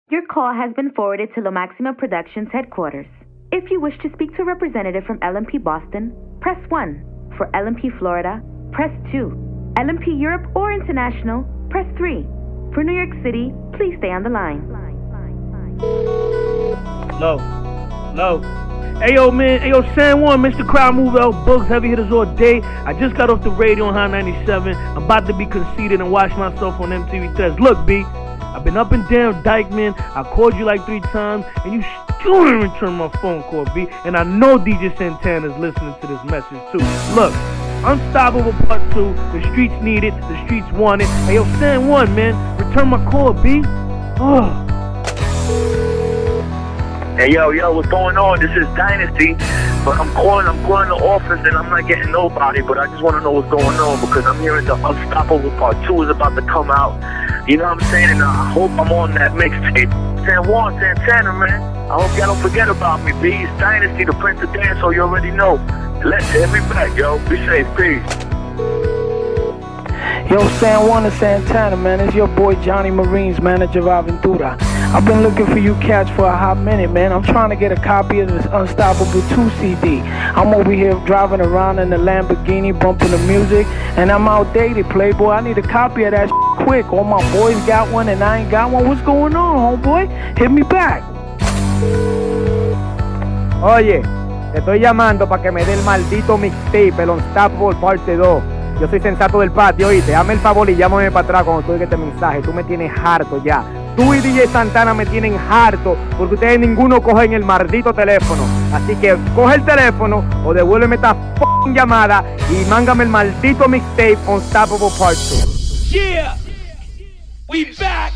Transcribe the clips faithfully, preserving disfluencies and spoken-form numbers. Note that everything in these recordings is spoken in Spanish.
Your call has been forwarded to Lo Maximo Productions headquarters. If you wish to speak to a representative from L M P Boston, press one. For L M P Florida, press two. L M P Europe or International, press three. For New York City, please stay on the line. Low. Low. Ayo, man. Ayo, San Juan, Mister Crowd Mover, L Bugs, heavy hitters all day. I just got off the radio on High ninety-seven. I'm about to be conceited and watch myself on M T V Test. Look, B. I've been up and down Dykeman. I called you like three times, and you still didn't return my phone call, B. And I know D J Santana's listening to this message, too. Look, Unstoppable Part two. The streets need it. The streets want it. Hey, yo, San Juan, man. Return my call, B. Oh. Hey, yo, yo, what's going on? This is Dynasty. But I'm calling, I'm calling the office, and I'm not getting nobody. But I just want to know what's going on because I'm hearing the Unstoppable Part two is about to come out. You know what I'm saying? And I hope I'm on that mixtape. San Juan, Santana, man. I hope y'all don't forget about me, B. It's Dynasty, the Prince of Dance, so you already know. Let's hit me back, yo. Be safe. Peace. Yo, San Juan and Santana, man. It's your boy Johnny Marines, manager of Aventura. I've been looking for you cats for a hot minute, man. I'm trying to get a copy of this Unstoppable two C D. I'm over here driving around in the Lamborghini, bumping the music, and I'm outdated, Playboy. I need a copy of that shit quick. All my boys got one and I ain't got one. What's going on, homeboy? Hit me back. Oye, te estoy llamando para que me dé el maldito mixtape, el Unstoppable Parte dos. Yo soy Sensato del Patio, oíste, hazme el favor y llámame para atrás cuando tú digas este mensaje. Tú me tienes harto ya. Tú y D J Santana me tienen harto porque ustedes ninguno cogen el maldito teléfono. Así que coge el teléfono o devuélveme esta f***ing llamada y mángame el maldito mixtape Unstoppable Part two. Yeah, we back.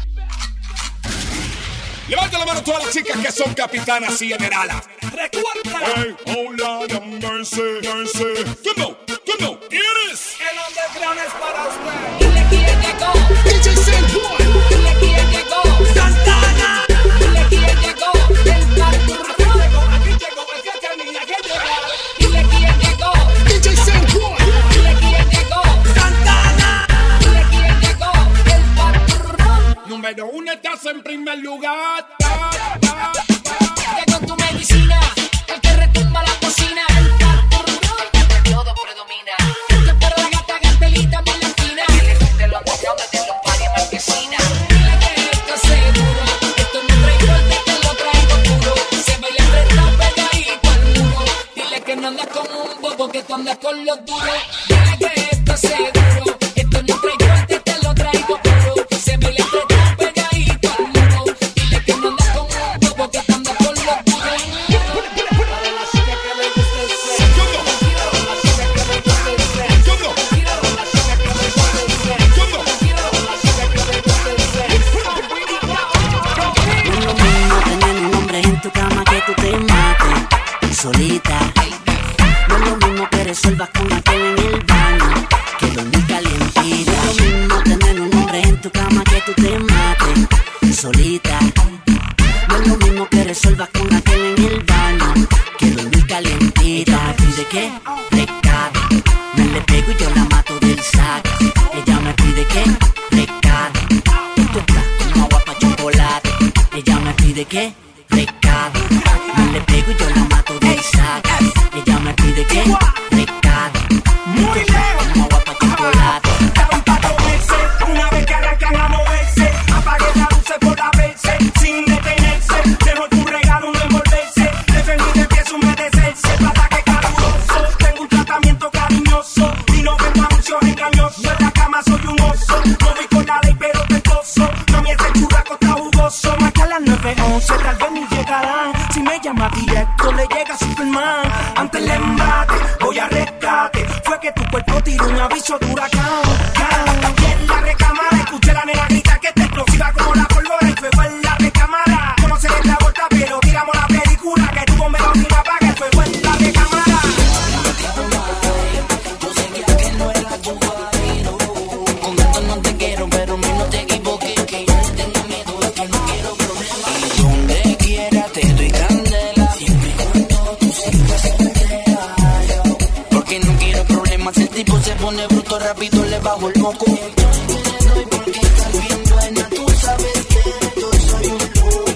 Levanta la mano a todas las chicas que son capitanas y generalas. Recuerda. Hey, oh Lord have mercy, mercy. Come on, come on, here it is. El underground es para usted. Dile quién llegó. D J San Juan. Dile quién llegó. Santana. Dile quién llegó. El Paturrón. Aquí llegó el que tenía que llegar. Dile quién llegó. D J San Juan. Dile quién llegó. Santana. Dile quién llegó. El Paturrón. Número uno estás en primer lugar. Llegó tu medicina. El que retumba la cocina. El Paturrón. Todo predomina. Que por la gata gantelita en la esquina. Que le guste los guayones de los paris marquesina. Dile que esto es seguro. Esto no trae corte, que lo traigo puro. Se baila apretado pegadito al muro. Dile que no andas como un bobo, que tú andas con los duros. Dile que esto es seguro. Esto no trae corte, te lo traigo puro. Se baila apretado pegadito al muro. Dile que no andas como un bobo, que tú andas con los duros. Para la chica que le gusta el sexo. Para la chica que le gusta el sexo. Para la chica que le gusta el sexo. Para la chica que le gusta el sexo. No es lo mismo tener un hombre en tu cama que tú te mates solita. No es lo mismo que resuelvas con aquel en el baño que dormir calientita. No es lo mismo tener un hombre en tu cama que tú te mates solita. No es lo mismo que resuelvas con aquel en el baño que dormir calientita. ¿Pide qué? Recado. Me le pego y yo la mato del saco. Ella me pide qué? Recado. Esto está como agua pa' chocolate. Ella me pide qué? Recado. Me le pego y yo la mato del saco. Ella me pide qué? Recado. Esto está como agua pa' chocolate. Una vez que arrancan a moverse, apague la luz por la verse, sin detenerse. Mejor tu regalo no envolverse. Defendí de pie humedecerse. Ataque caluroso, tengo un tratamiento cariñoso. Y no vengo anuncios engañosos. En la cama soy un oso. No voy con la ley, pero testoso. No me hace churraco, está jugoso. Marca las nueve once, tal vez ni llegarán. Si me llama directo, le llega Superman. Ante el embate, voy a rescate. Fue que tu cuerpo tiró un aviso de huracán. Y en la recámara, escuché la nena grita que está explosiva como la pólvora y fuego en la recámara. Conocer la vuelta, pero tiramos la película. Que tu bombero ni la apaga, el fuego en la recámara. Yo seguía que no era tu favorito. Con esto no te quiero, pero mí no te equivoques. Que yo no tengo miedo, es que no quiero problemas. Y donde quiera te doy candela. Siempre y cuando tú sigas entera. Porque no quiero problemas. El tipo se pone bruto rápido, le bajo el moco. Yo te doy porque estás bien buena. Tú sabes que yo soy un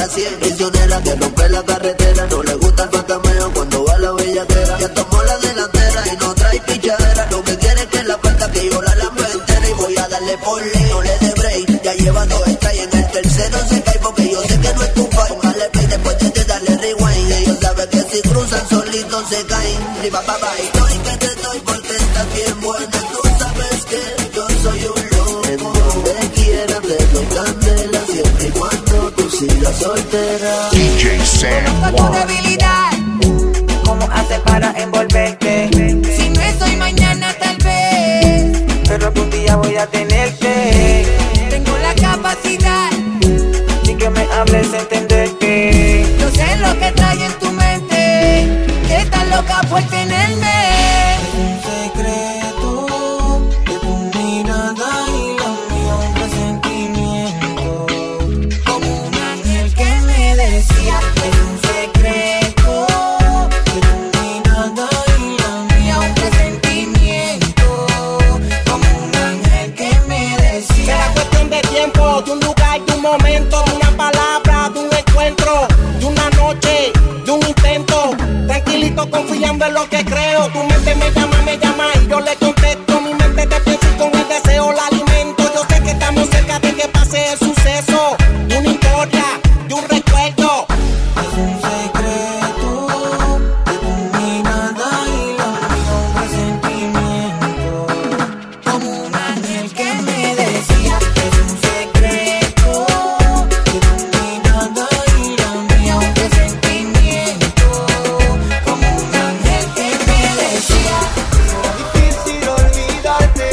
la cien. Misionera que rompe la carretera, no le gusta el fantameo cuando va a la bellaquera. Ya tomó la delantera y no trae pichadera. Lo que quiere es que la falta que yo la lambe entera. Y voy a darle por ley, no le dé break. Ya lleva dos strikes, en el tercero se cae porque yo sé que no es tu fight. Póngale play después de darle rewind. Ellos saben que si cruzan solitos se caen. Y pa pa pa, estoy que te doy porque estás bien buena. Tú sabes que yo soy un loco. En donde quiera te doy candela, siempre y cuando tú sigas soltera. D J San Conozco tu debilidad, ¿cómo haces para envolverte? Si no es hoy, mañana tal vez, pero algún día voy a tenerte. Tengo la capacidad, sin que me hables, entenderte. Yo sé lo que trae en tu mente, que estás loca por tenerme. Es un secreto de tu mirada y la mía, un presentimiento, como un ángel que me decía. Es un secreto de tu mirada y la mía, un presentimiento, como un ángel que me decía. Será cuestión de tiempo, de un lugar, de un momento, de una palabra, de un encuentro, de una noche, de un intento. Tranquilito, confiando en lo que creo. Tu mente me llama, me llama y yo le contesto. Mi mente te piensa y con el deseo la alimento. Yo sé que estamos cerca de que pase el suceso, de una historia, de un recuerdo. Es un secreto de tu mirada y la mía, un presentimiento, como un ángel que me decía. Es un secreto de tu mirada y la mía, un presentimiento, como un ángel que me decía. Difícil olvidarte,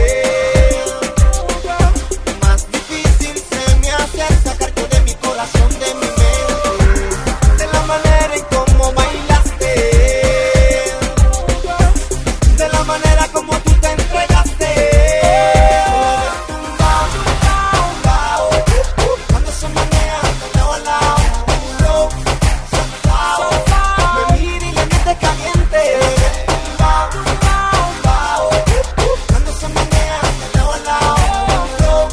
más difícil se me hace sacarte de mi corazón, de mi mente, de la manera en cómo bailaste, de la manera como tú te entregaste. Cuando se menea de lado a lado, me mira y le mete caliente. Cuando se menea de lado a lado,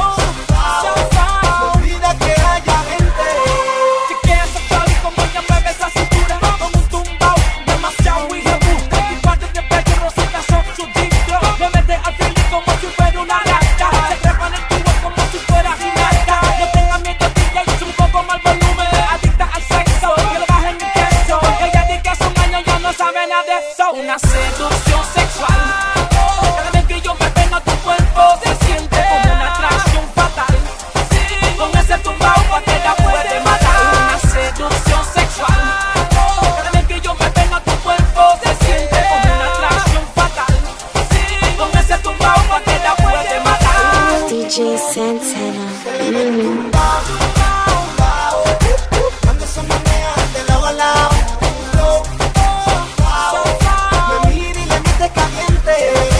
se olvida que haya gente. Chequea esa chali como ella mueve esa cintura con un tumbao demasiado hijo. Tus partes de pecho rositas son su disco. Le mete al feeling como si fuera una rata. Se trepa en el tubo como si fuera gimnasta. No tenga miedo, D J, sube un poco más el volumen. Adicta al sexo, que lo bajen mi queso. Ella dice que hace un año ya no sabe nada de eso. Una seducción sexual. Cada vez que yo me pego a tu cuerpo se siente como una atracción fatal. Con ese tumbao cualquiera puede matar. Una seducción sexual. Cada vez que yo me pego a tu cuerpo se siente como una atracción fatal. Con ese tumbao cualquiera puede matar. D J Santana. Mm. Cuando se menea de lado a lado, me mira y le mete caliente.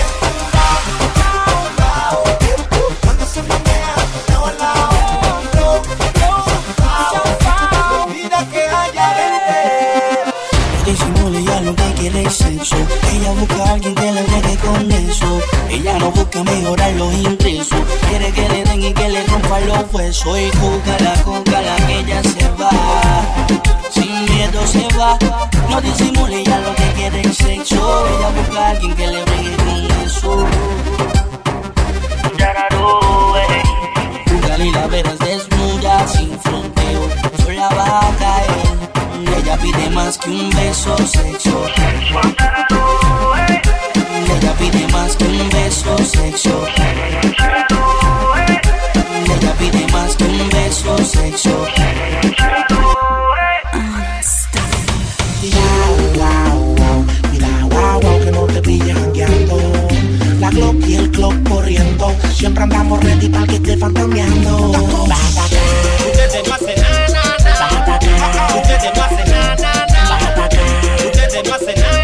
Cuando se menea de lado a lado, me olvida que haya gente. Disimule ya lo que quiere es sexo. Ella busca a alguien que le bregue con eso. Ella no busca mejorar los ingresos. Quiere que le den y que le rompan los huesos. Y cúcala, cúcala que ella se va. Sin miedo se va. No disimule ya lo que quiere es sexo. Ella busca a alguien que le bregue con eso. Cúcala y la verás desnuda, sin fronteo. Sola va a caer. Ella pide más que un beso, sexo. Ella pide más que un beso, sexo. Ella pide más que un beso, sexo. Mira, guau, guau, que no te pille jangueando. La Glock y el clock corriendo. Siempre andamos ready para que esté fantameando. Ustedes no hacen nada, nada. Ustedes no hacen nada, nada. Ustedes no hacen nada,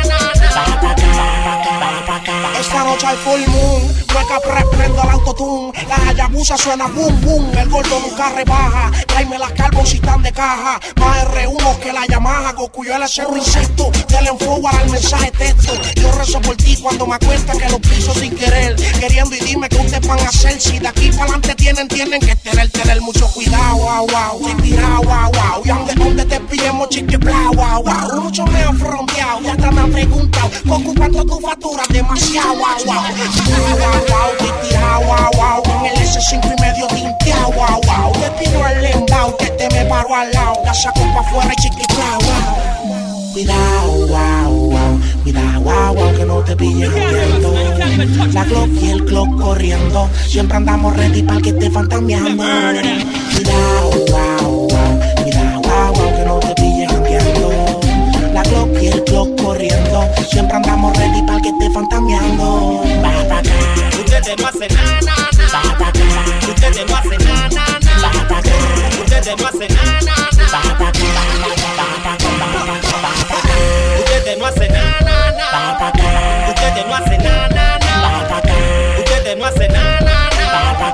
nada. Esta noche hay full moon. Hueca prendo el autotune. La Hayabusa suena boom boom. El gordo nunca rebaja. Tráeme las carbos si están de caja. Más R uno que la Yamaha. Gokuyo el cerro insecto. Denle en forward al mensaje texto. Yo rezo por ti cuando me acuesta que los piso sin querer. Queriendo y dime qué ustedes van a hacer. Si de aquí para adelante tienen, tienen que tener, tener mucho cuidado. Wow, wow. Estoy tirado. wow, wow, wow. Y aunque donde te pillemos chiqui, bla, wow, wow. Muchos me han fronteado y hasta me han preguntado Coco, ¿cuánto tu factura? Demasiado, wow, wow. Wow, wow, wow, titi, wow, wow. En el ese cinco y medio tinteado, wow, wow. Te pido el lembao que te me paro al lado. La saco pa' afuera y chiqui, bla, wow. Cuidado, wow, wow, cuidado, wow, wow, que no te pillen huyendo. La Glock y el Glock corriendo, siempre andamos ready para que esté fantameando. Cuidado, wow, wow, cuidado, wow, wow, que no te pillen huyendo. La Glock y el Glock corriendo, siempre andamos ready para que esté fantameando. Va pa' acá, ustedes no hacen nada, nada, nada. Va pa' acá, ustedes no hacen nada, nada, nada. Va pa' acá, ustedes no hacen nada, nada, nada. Va pa' acá, va pa' acá. Ustedes no hacen nada, nada. Ustedes no hacen nada, nada. Ustedes no hacen nada, nada.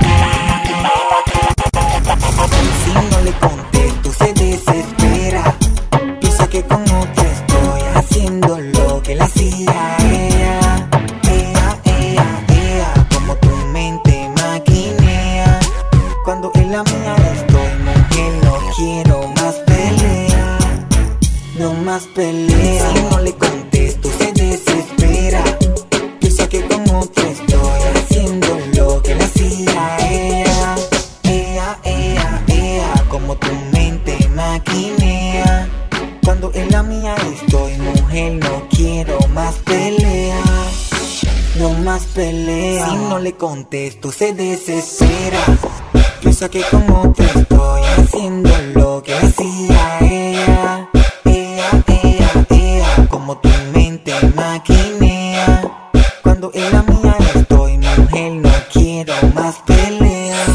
Si no le contesto se desespera. Piensa que con otra estoy haciendo lo que le hacía a ella. Ella, ella, ella, como tu mente maquinea. Cuando en la mía estoy, mujer, no quiero más pelea. No más pelea. Si no le contesto se desespera. Piensa que con otra estoy haciendo lo que le hacía a ella. Ella, ella, ella, como tu mente maquinea. Cuando en la mía estoy, mujer, no quiero más pelea. No más pelea. Si no le contesto se desespera. Piensa que con otra estoy haciendo lo que le hacía a ella. Como tu mente maquinea. Cuando en la mía estoy, mujer, no quiero más pelea.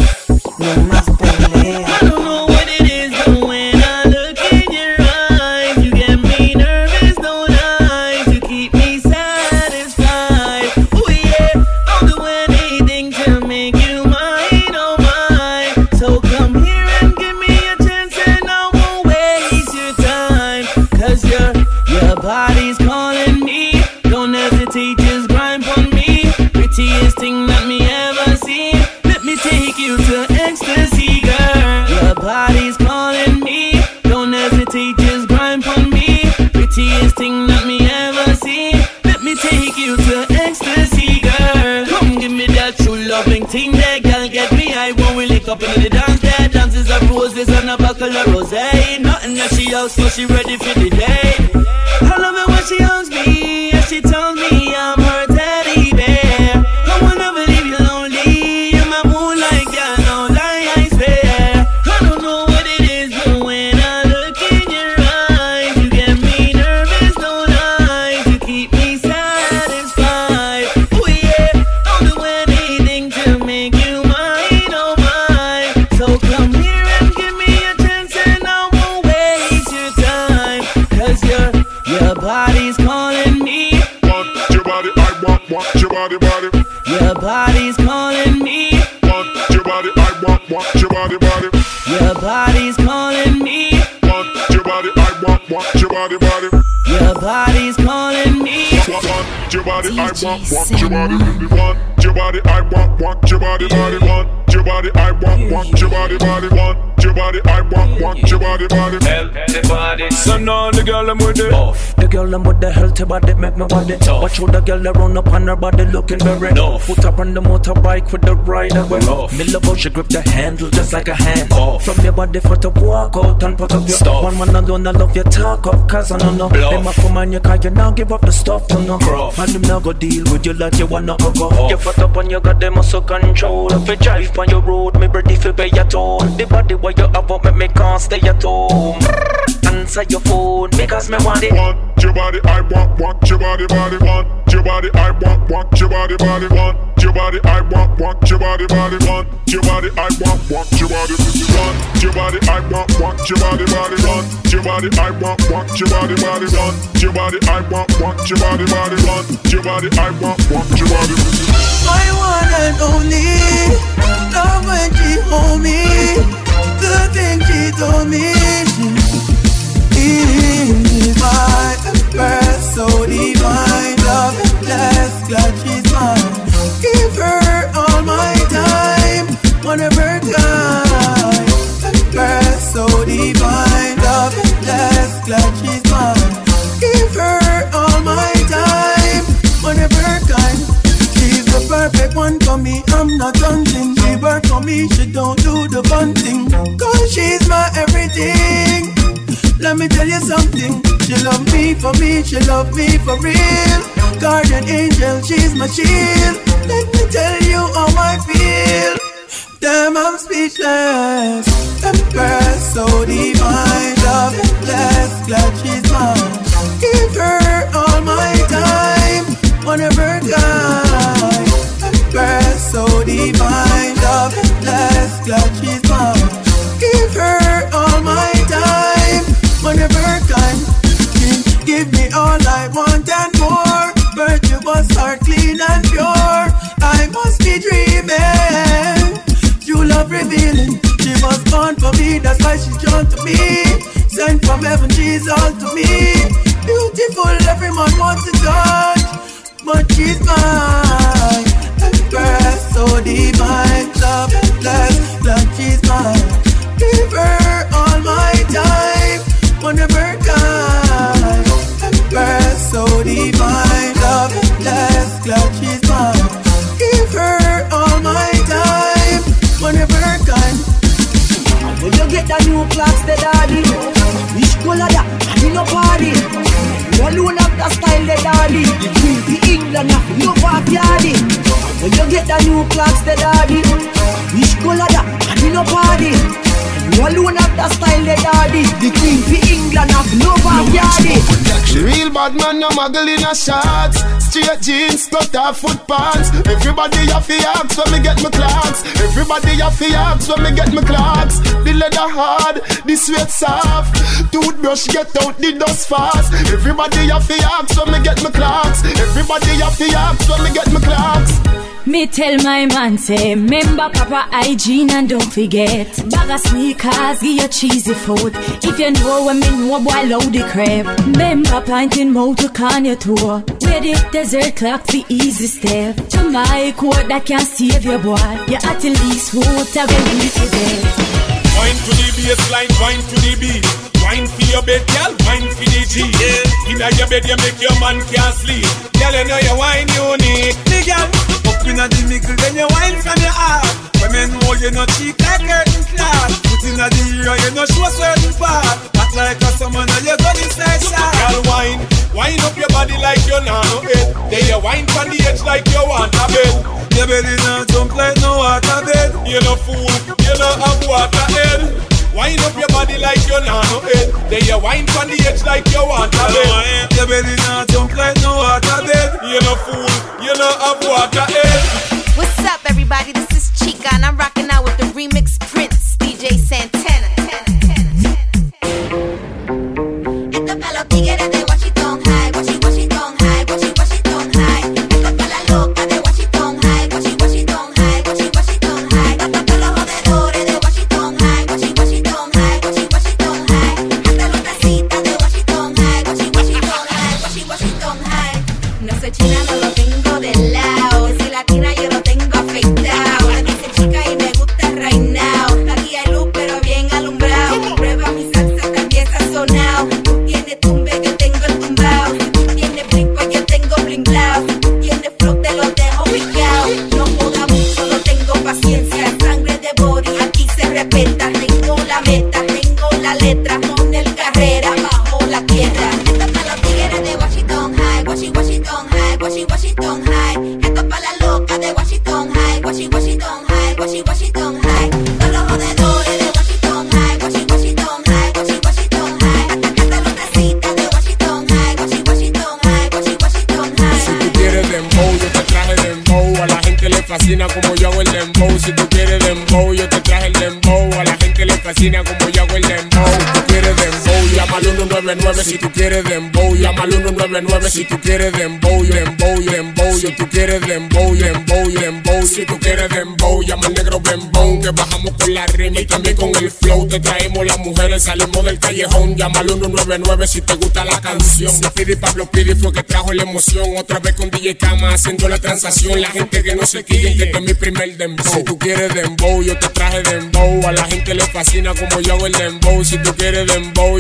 No más pelea. I don't know what it is, but when I look in your eyes, you get me nervous, don't lie. You keep me satisfied. Oh yeah, I'll do anything to make you mine, oh mine. So come here and give me a chance and I won't waste your time. Cause you're Your body's calling me. Don't hesitate, just grind on me. Prettiest thing that me ever seen. Let me take you to ecstasy, girl. Your body's calling me. Don't hesitate, just grind on me. Prettiest thing that me ever seen. Let me take you to ecstasy, girl. Come give me that true loving thing there, girl. Get me high when we lick up into the dance there. Dances of roses and a buckle of rosé. Nothing that she else, so she ready for the day. I love it when she hugs me and she tells me I'm her teddy bear. I will never leave you lonely. You're my moonlight, girl, no lie, I swear. I don't know what it is, but when I look in your eyes, you get me nervous, don't lie. You keep me satisfied. Oh yeah, I'll do anything to make you mine, oh mine. So come here and give me a chance and I won't waste your time. Cause you're Your body's calling me. Want your body, I want, want your body, body. Your body's calling me. Want your body, I want, want your body, body. Your body's calling me. Want your body, I want, want your body, body. Your body's calling me. Want, want your body, I want, want your body. Want your body, I want, want your body, body. Want your body, I want, want your body, body. Want your body, I want, want your body, body. Healthy body. So now the girl I'm with it. Off. The girl I'm with the healthy body make me want it. Watch how the girl that run up on her body looking very no. Put up on the motorbike with the rider well off. Me love how she grip the handle just like a hand off. From your body for to walk out and put up your Stop. One man alone I love your talk up. Cause I don't know Bluff. them a come on you cause you now give up the stuff to know Gruff. And them now go deal with you like you wanna go go Off. You put up on you got them muscle control. If you drive on your road me ready for pay your toll. The body where you have up make me can't stay at home. Answer your phone because me want it. Want your body, I want, want your body, body. Want your body, I want, want your body, body. Want your body, I want, want your body, body. Want your body, I want, want your body, want your body, I want, want your body, body. Want your body, I want, want your body, body. Want your body, I want, want your body, body. Want your body, I want, want your body. My one and only, love when she hold me, the thing she told me. Is my birth so divine, love and blessed, glad she's mine. Give her all my time, one of her kind. Birth so one not hunting. She work for me, she don't do the fun thing. Cause she's my everything. Let me tell you something. She love me for me, she love me for real. Guardian angel, she's my shield. Let me tell you how I feel. Damn, I'm speechless. Empress, so divine. Love and blessed, glad she's mine. Give her all my time, one of her kind. Empress, so divine. Love and blessed, glad she's mine. Give her all my time, one of her kind. Give me all I want and more. Virtuous heart, clean and pure. I must be dreaming. True love revealing. She was born for me, that's why she's drawn to me. Sent from heaven, she's all to me. Beautiful, everyone wants to touch, but she's mine. Empress, so divine. Love and blessed, glad she's mine. Give her all my time, one of her kind. Empress, so divine. Love and blessed, glad she's mine. Give her all my time, one of her kind. When you get the new clocks, the daddy, which color that? And in a party, you alone have the style, the daddy. The queen, the England, have no backyardy. When you get the new clocks, the daddy, which color that? And in a party, you alone have the style, the daddy. The queen, the England, have no backyardy. Real bad man, no muggle in a shots. Straight jeans, cut off foot pants. Everybody have to ask when me get my clocks. Everybody have to ask when me get my clocks. The leather hard, the sweat soft. Toothbrush get out the dust fast. Everybody have to ask when me get my clocks. Everybody have to ask when me get my clocks. Me tell my man say, remember proper hygiene and don't forget. Bag of sneakers, give you cheesy food. If you know when me know, boy, load the crap. Remember planting mouth to can your tour. Where the desert clock the easy step. To my court that can save your boy. You at least water when you to death. Wine to the baseline, wine to the beat. Wine for your bed, girl, wine for the G. Yeah. Inna your bed, you make your man can't sleep. Girl, you know your wine unique. The girl, up inna the middle, then you wine from your heart. Women know you no cheek like curtain cloth. Put inna the ear, you no show certain part. Act like a summer, now you go inside shot. Girl, wine, wine up your body like you know no head. Then you wine from the edge like you want a bed. Your belly not jump like no water bed. You no fool, you no have water head. Wine up your body like you know no head. Then you wine from the edge like you want a bed. Your belly not jump like no water bed. You no fool, you no have water head. What's up, everybody? This is Chica, and I'm rocking out with the remix Prince, D J Santana. Esto pa' los tigres de Washington High, Washi Washington High, Washi Washington High. Esto pa' la loca de Washington High, Washi Washington High, Washi Washington High. Esto pa' los jodedores de Washington High, Washi Washington High, Washi Washington High. Hasta los tacitas de Washington High, Washi Washington High, Washi Washington High. No soy china, no lo tengo de lado. Soy latina, yo lo tengo afeitado. Me dice chica y me gusta right now. Aquí hay luz, pero bien alumbrado. Prueba mi salsa, también sazonado. Tú tienes tumbe, yo tengo el tumbao. Tú tienes bling, pues yo tengo blinglao. Tú tienes flow, te lo dejo picao. No joda mucho, no tengo paciencia. Sangre de body, aquí se respeta. Tengo la meta, tengo la letra. Con el carrera, bajo la tierra. Esto es para los tigres de Washington High, Washi Washington High, Washi Washington High. Esto es para la loca de Washington High, Washi Washington High, Washi Washington High. Todos los jodedores de Washington High, Washi Washington High, Washi Washington High. Hasta los tacitas de Washington High, Washi Washington High, Washi Washington High. Si tú quieres dembow, yo te traje dembow. A la gente le fascina como yo hago el dembow. Si tú quieres dembow, yo te traje el dembow. A la gente le fascina como yo hago el dembow. Si tú quieres dembow, llama al uno nueve nueve. Si tú quieres dembow, llama al uno nueve nueve. Si tú quieres dembow, dembow, dembow. Si tú quieres dembow, dembow, dembow. Si tú quieres dembow, llama al negro bembón. Que bajamos con la rima y también con el flow. Te traemos las mujeres, salimos del callejón. Llama al uno nueve nueve si te gusta la canción. Pidi Pablo Pidi fue que trajo la emoción. Otra vez con D J Kama haciendo la transacción. La gente que no se quillen, que este es mi primer dembow. Si tú quieres dembow, yo te traje dembow. A la gente le fascina como yo hago el dembow. Si tú quieres dembow, yo te traje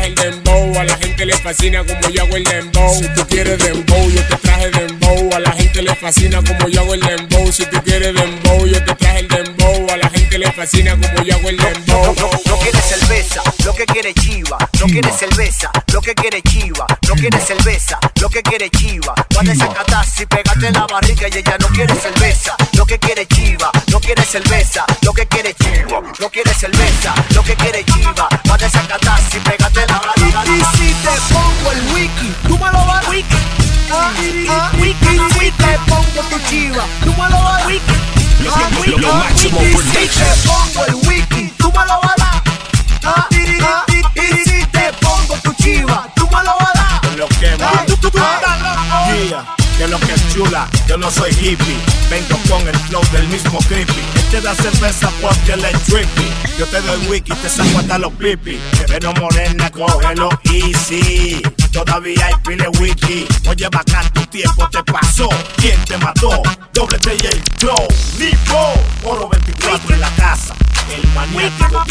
traje el dembow. A la gente le fascina como yo hago el dembow. Si tú quieres dembow, yo te traje dembow. A la gente le fascina como yo hago el dembow. Si tú quieres dembow, yo te traje el dembow. A la gente le fascina como yo hago el dembow. No, no, no quiere cerveza, lo que quiere chiva. No quiere cerveza, lo que quiere chiva. No quiere cerveza, lo que quiere chiva. Va a desacatar si pegate la barriga y ella no quiere cerveza, lo que quiere chiva. No quiere cerveza, lo que quiere chiva. No quiere cerveza, lo que quiere chiva. Va a desacatar si pegate la barriga. Y si te pongo el wiki, tú me lo vas a wiki. Ah, ah, wiki, si te pongo tu chiva, tú me lo vas a wiki. Ah, wiki, y si te pongo el wiki, tú me lo vas a dar. Ah, ah, y si te pongo tu chiva, tú me lo vas a dar. Lo que Ah, tú, tú, tú, Yeah, que lo que es chula, yo no soy hippie. Vengo con el flow del mismo creepy. Este da cerveza porque le es trippy. Yo te doy wiki, te saco hasta los pipis. Te veo morena, cógelo easy. Todavía hay pile wiki. Oye, bacán, tu tiempo te pasó. ¿Quién te mató? Doble T y el flow. Nipo, oro veinticuatro en la casa. El maniático.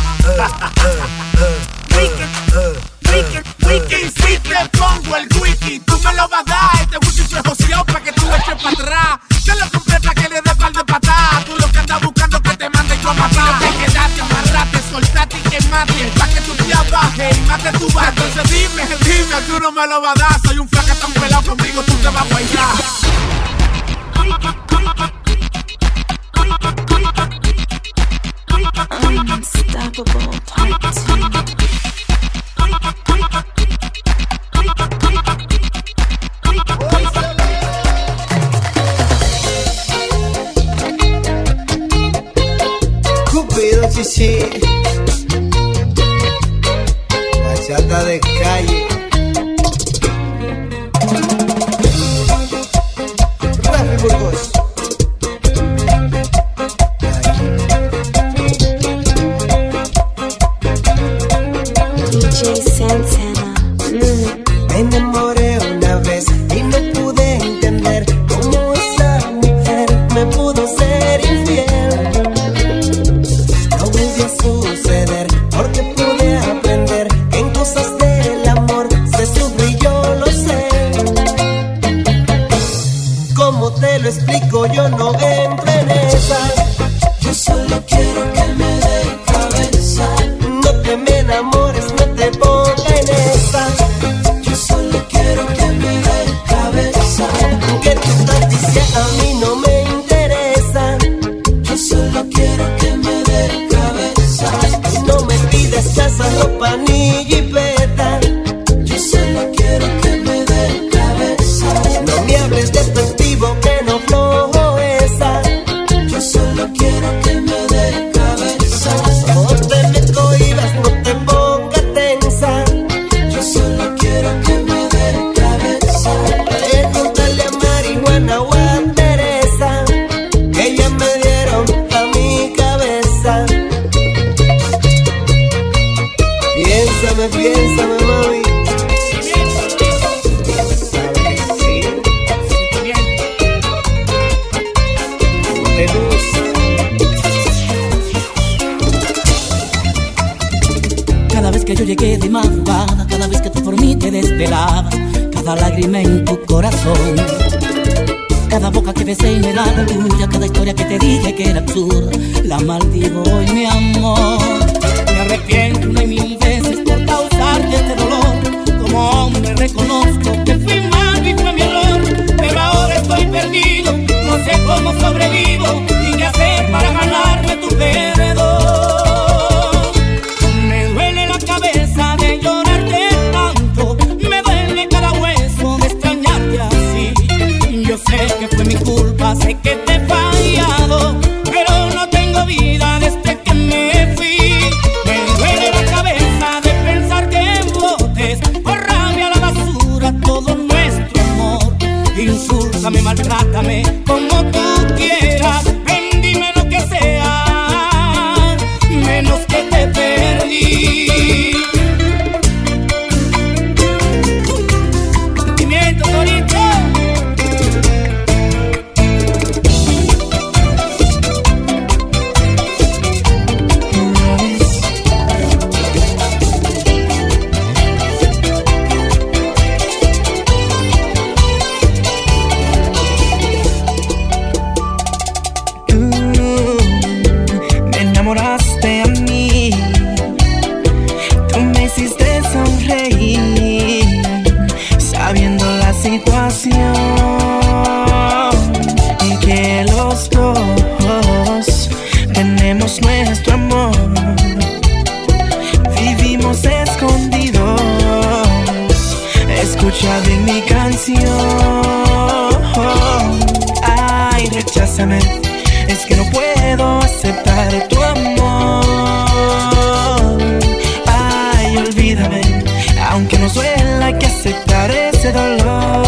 wiki, si te pongo el wiki, tú me lo vas a dar. Este wiki fue joseado pa' que tú le eches para atrás. Yo lo compré pa' que le dé par de patadas. Tú lo que andas buscando que te mande yo a matar. Te quedaste, amarrate, soltate y quemate, pa' que tú te abajes y mate tu bar. Entonces dime, dime, tú no me lo vas a dar. Soy un flaca tan pelado conmigo, tú te vas a bailar. Unstoppable Part two. Cupido chichi, bachata de calle. Rafi Burgos. D J Santana. Mm. Me enamoré una vez y no pude entender cómo esa mujer me pudo ser infiel. No volvió a suceder porque pude aprender que en cosas del amor se sufre y yo lo sé. ¿Cómo te lo explico? Yo no entro en esas. Yo solo quiero que me dé cabeza. No te me enamores, no te pongas en esa. Yo solo quiero que me dé cabeza. Que tu noticia a mí no me interesa. Yo solo quiero que me dé cabeza. No me pides casa, ropa ni jipeta. Yo solo quiero que me dé cabeza. No me hables de festivo que no flojo esa. Yo solo quiero que me dé cabeza. No te me cohibas, no te pongas tensa. Yo solo quiero que me dé cabeza. Pregúntale a Marihuana o a Teresa, que ellas me dieron a mi cabeza. Piénsame, piénsame, mami. Me gusta. Cada vez que yo llegué de madrugada, cada vez que tú por mí te desvelabas, cada lágrima en tu corazón, cada boca que besé y no era la tuya, cada historia que te dije que era absurda, la maldigo hoy, mi amor. Me arrepiento una y mil veces por causarte este dolor. Como hombre reconozco que fui malo y fue mi error, pero ahora estoy perdido, no sé cómo sobrevivo y qué hacer para ganarme tu perdón. Me duele la cabeza de llorarte tanto, me duele cada hueso de extrañarte así. Yo sé que fue mi culpa, sé que te he fallado, pero no tengo vida desde que me fui. Me duele la cabeza de pensar que botes por rabia a la basura todo nuestro amor. Insúltame, maltrátame como tú quieras, ven, dime lo que sea, menos que te perdí. Sentimiento, Torito. hemos escondido. Escucha bien mi canción. Ay, recházame, es que no puedo aceptar tu amor. Ay, olvídame, aunque nos duela, hay que aceptar ese dolor.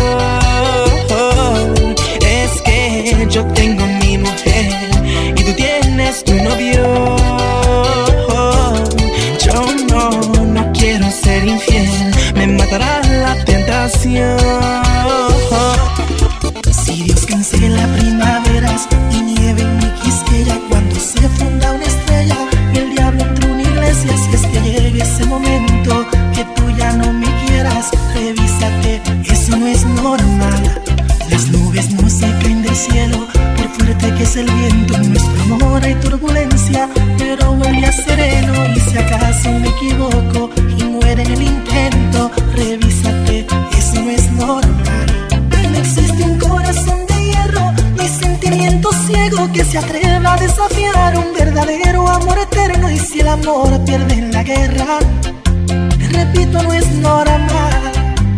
Es que yo tengo mi mujer y tú tienes tu novio. Yo no, no quiero ser infiel, me matará la tentación. Si Dios cancela primaveras y nieve en mi quisqueya, cuando se funda una estrella y el diablo entra a una iglesia, si es que llegue ese momento que tú ya no me quieras, revísate, eso no es normal. Las nubes no se caen del cielo, por fuerte que es el viento, en nuestro amor hay turbulencia, pero vuelve a sereno. Y si acaso me equivoco y muere en el intento, revísate, eso no es normal. No existe un corazón de hierro, ni sentimiento ciego que se atreva a desafiar un verdadero amor eterno. Y si el amor pierde en la guerra, te repito, no es normal.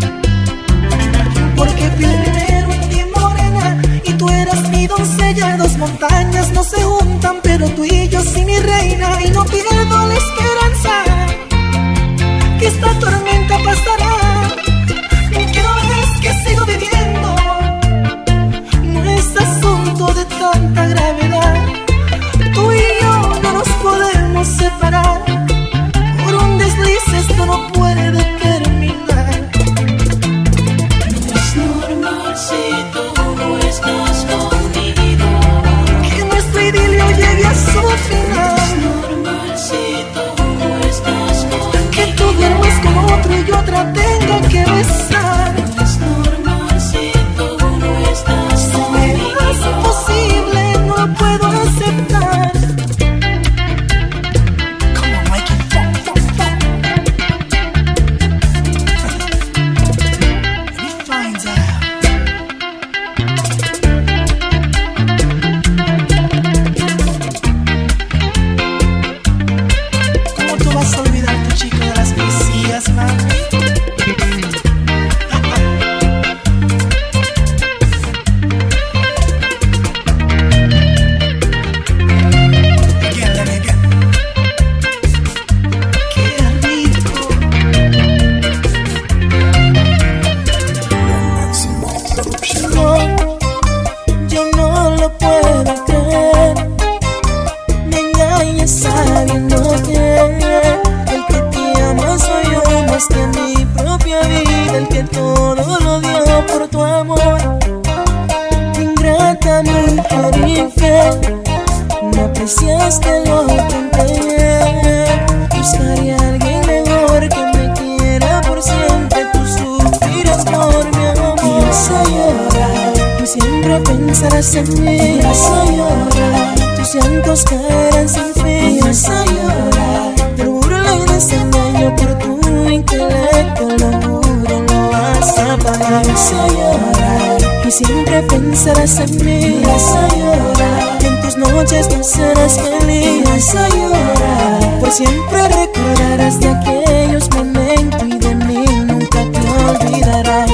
Porque fui el primero en ti, morena, y tú eras mi doncella. Dos montañas no se juntan, pero tú y yo sí, mi reina. Y no pierdo la esperanza que esta tormenta pasará. Que no ves que sigo viviendo, no es asunto de tanta gravedad. Tú y yo no nos podemos separar, por un desliz esto no puede terminar. No es normal si tú no estás conmigo, que nuestro idilio llegue a su final. No es normal si tú no estás conmigo, que tú duermes con otro y yo otra tengo que besar. No es normal si tú no estás conmigo, es imposible, no lo puedo aceptar. Come on, Mikey, fuck, fuck, fuck. When he finds out. ¿Cómo tú vas a olvidarte, chico, de las poesías, man? no, yo no lo puedo creer. Me engañas sabiendo que el que te ama soy yo más que mi propia vida, el que todo lo dio por tu amor. Ingrata, mujer infiel, no apreciaste lo que empeñé. Buscaré a alguien mejor que me quiera por siempre. Tú sufrirás por mi amor. Y vas a llorar, tú siempre pensarás en mí. Y vas a llorar, tus llantos caerán sin fin. Y vas a llorar, por burla y desengaño, por tu intelecto, lo juro, lo vas a pagar. Y vas a llorar, y siempre pensarás en mí. Y vas a llorar, y en tus noches no serás feliz. Y vas a llorar, por siempre recordarás de aquellos momentos y de mí nunca te olvidarás.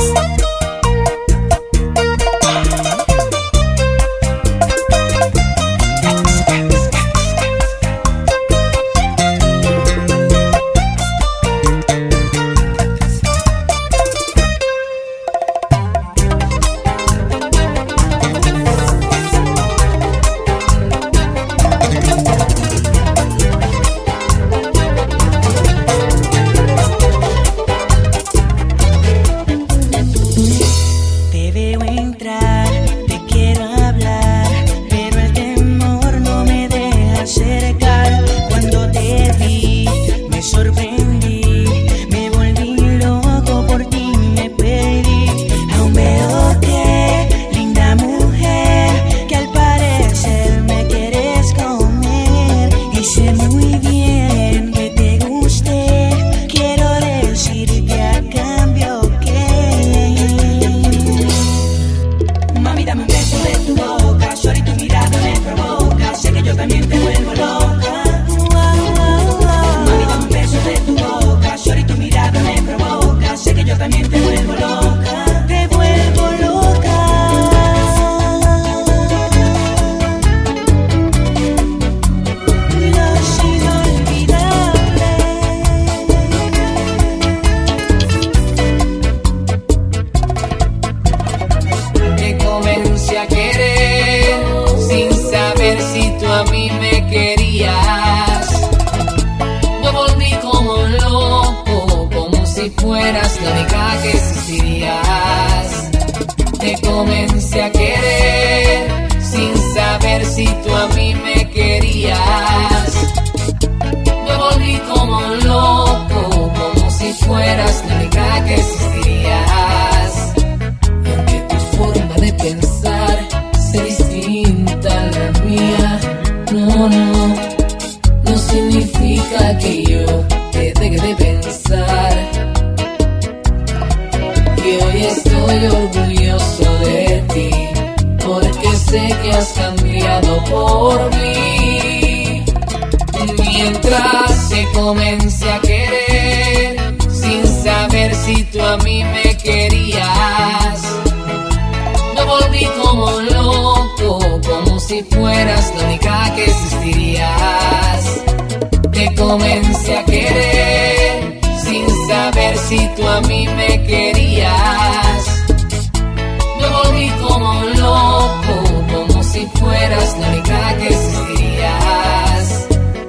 fueras la única que existirías. Te comencé a querer sin saber si tú a mí me querías. Me volví como un loco, como si fueras la única que existirías. Y aunque tu forma de pensar sea distinta a la mía, no, no, no significa que yo te deje de pensar. Y hoy estoy orgulloso de ti, porque sé que has cambiado por mí. Mientras te comencé a querer, sin saber si tú a mí me querías, me volví como un loco, como si fueras la única que existirías. Te comencé a querer, sin saber si tú a mí me querías. Me volví como un loco, como si fueras la única que existirías.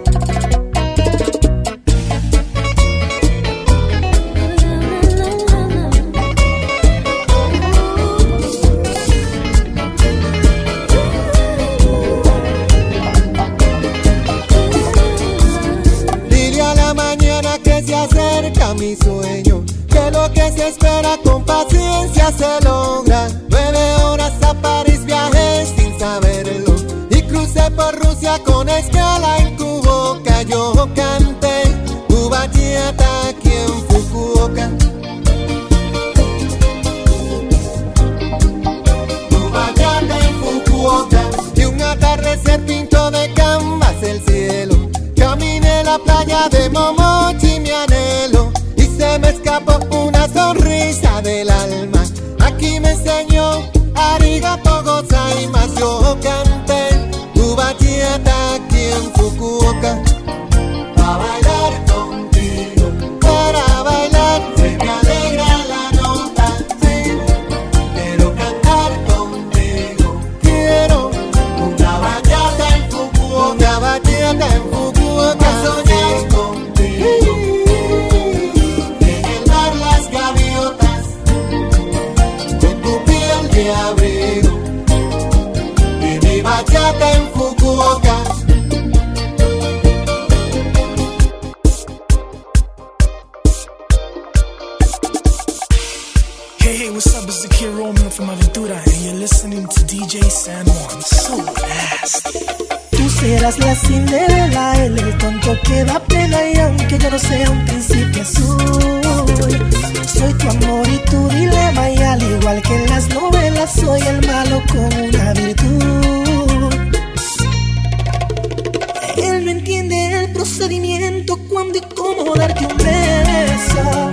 Dile a la mañana que se acerca mi sueño, que lo que se espera con paciencia se logra. Nueve horas a París viajé sin saberlo, y crucé por Rusia con escala en Kuboka. Yo canté tu bachata aquí en Fukuoka. Tu bachata en Fukuoka. Y un atardecer pintó de canvas el cielo. Caminé la playa de Momochi, mi anhelo, y se me escapó una sonrisa del alma. Aquí me enseñó arigato gozaimasu. Yo canté tu bachata aquí en Fukuoka. Pa' bailar contigo, para bailar se me alegra la nota, sí. Quiero cantar contigo, quiero una bachata en Fukuoka. Una bachata en Fukuoka. Soñar contigo, en el mar las gaviotas, con tu piel de abrigo, y mi bachata en Fukuoka. Hey, hey, what's up? It's the Kid Romeo from Aventura, and you're listening to D J San Juan. So nasty. Tú serás la Cinderella, él el tonto que da pena, y aunque yo no sea un príncipe azul, soy tu amor y tu dilema, y al igual que en las novelas soy el malo con una virtud. Él no entiende el procedimiento, cuándo y cómo darte un beso.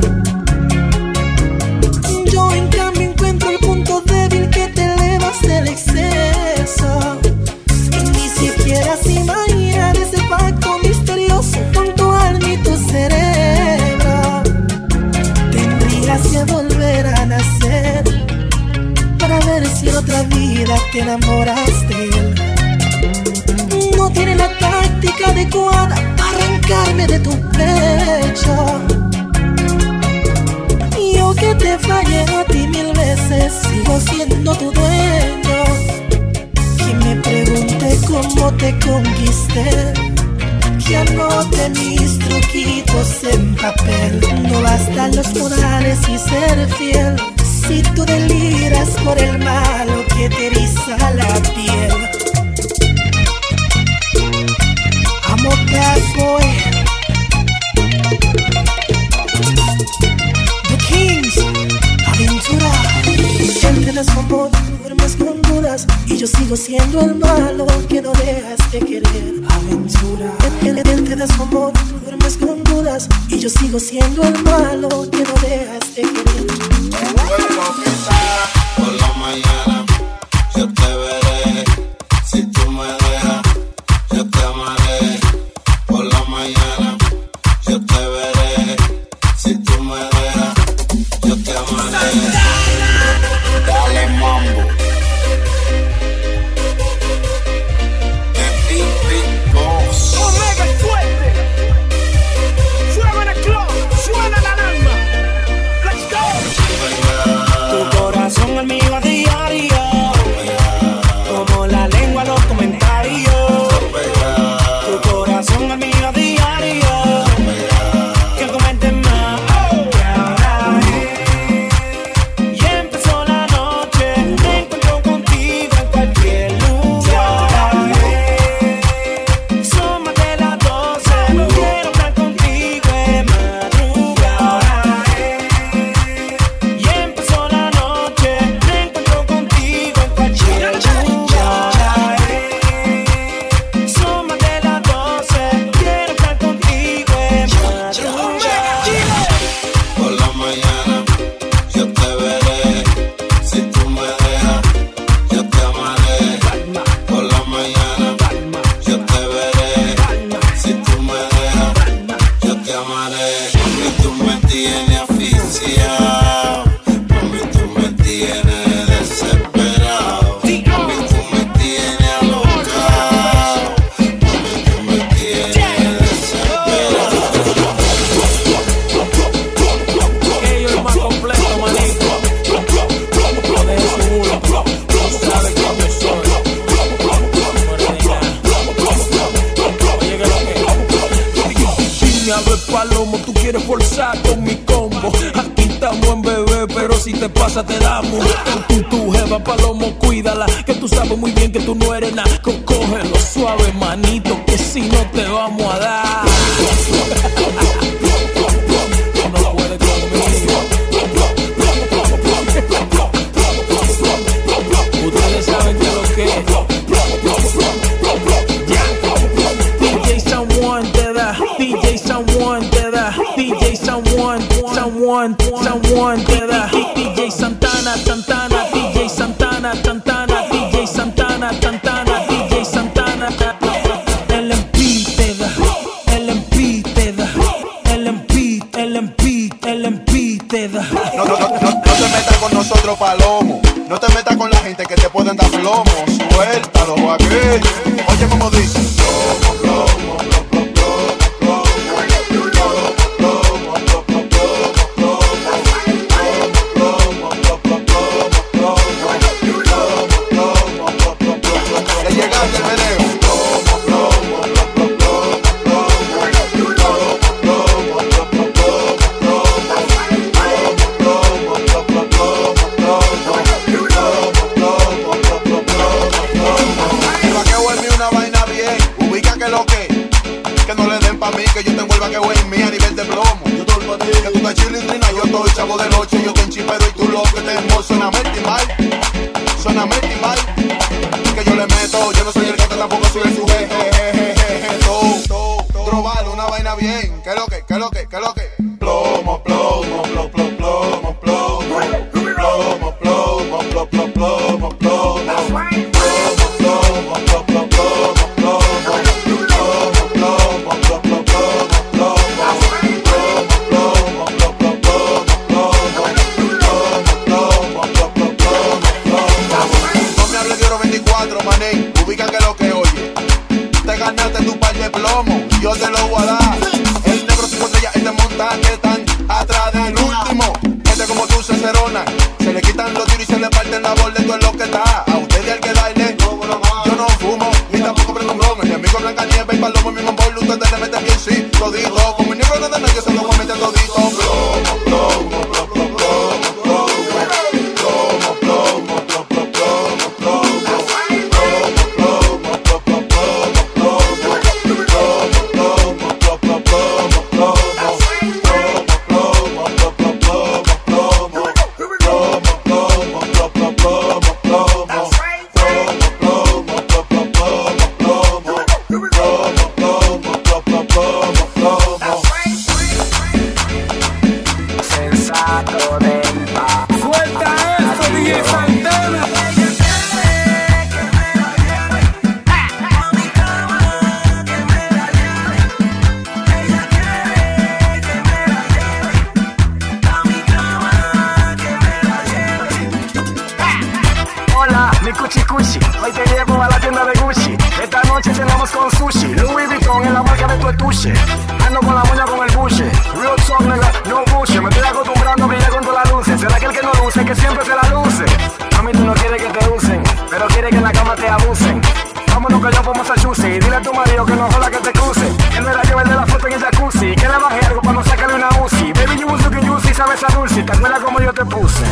Yo en cambio encuentro el punto débil que te elevas del exceso. Y ni siquiera se imagina de ese pacto misterioso junto al mi tu cerebro. Tendrías que volver a nacer para ver si en otra vida te enamoras de él. No tiene la táctica adecuada para arrancarme de tu pecho. Yo que te fallé a ti mil veces, sigo siendo tu dueño. Que me pregunte cómo te conquisté, que anote mis truquitos en papel. No bastan los modales y ser fiel, si tú deliras por el malo que te eriza la piel. I'm a bad boy, The Kings, Aventura. Entiendes como tú duermes con dudas, y yo sigo siendo el malo que no dejas de querer. Aventura. Entiendes como tú duermes con dudas, y yo sigo siendo el malo que no dejas de querer. Por la mañana yo te veré, si tú me dejas yo te amaré. Por la mañana yo te veré, si tú me dejas yo te amaré. Dale mambo, the big big boss. Omega fuerte, fuego en el club, suena la alarma. llamaré. Mami, tú me tienes asfixiado. Mami, tú me tienes desesperado. Mami, tú me tienes alocado. Mami, tú me tienes desesperado. Ok, yo el más completo, manito. No dejes su culo. No sabes quién yo soy. Oye, que lo que. Dime a ver, Palomo, tú quieres forzar con mi combo. Aquí estamos en bebé, pero si te pasa te damos. Tú, tu jeva, Palomo, cuídala, que tú sabes muy bien que tú no eres nada. Cógelo suave, manito, que si no te vamos a dar. No puedes conmigo. Ustedes saben que lo que es. D J Someone te da, D J Someone te da, D J Someone, Someone, Someone te da, D J Santana, Santana, D J Santana, Santana, D J Santana, Santana, D J Santana. El M P te da, el M P te da, el M P, el M P, el M P te da. No, no, no, no, no te metas con nosotros, Palomo. No te metas con la gente que te pueden dar plomo. Suéltalo, Joaquín. Oye, como dice. Plomo, plomo, plomo, plomo, ya llegaste el meneo. Que yo tengo el vaqueo en mí a nivel de plomo. Yo estoy para ti, que tú estás chilindrina. Yo estoy chavo de noche, yo estoy en chipero y tú lo que tengo. Suéname el timbal, suéname el timbal. Que yo le meto, yo no soy el gato, tampoco soy el sujeto. Drobalo, una vaina bien. ¿Qué es lo que, qué es lo que, qué es lo que? Plomo, plomo, plomo, plomo, plomo, plomo, plomo, plomo, plomo, plomo, plomo. Ubica que lo que oye. Te ganaste tu par de plomo, yo te lo voy a dar. El negro cinco estrellas, este monta que están atrás del último. Este como tú se cerona, se le quitan los tiros y se le parten la bola de todo lo que está. A ustedes hay que darle, yo no fumo, ni tampoco prendo un romo. Mi amigo Blanca Nieve y Palomo, mi mambo, ustedes le meten bien, sí, todito. Con mi negro no de nadie, yo se lo voy a meter todito. Plomo, plomo, plomo, plomo, plomo, plomo, plomo, plomo, plomo. Ando con la moña con el buche. Real talk, nigga, no bullshit. Me estoy acostumbrando a que ya con todas las luces. Será aquel que no luce, que siempre se la luce. A mí tú no quieres que te usen, pero quieres que en la cama te abusen. Vámonos que yo por Massachusetts y dile a tu marido que no joda que te cruce. Que no era yo el de la foto en el jacuzzi. Que le bajé algo para no sacarle una Uzi. Baby, you was looking juicy, sabes a dulce. ¿Te acuerdas como yo te puse?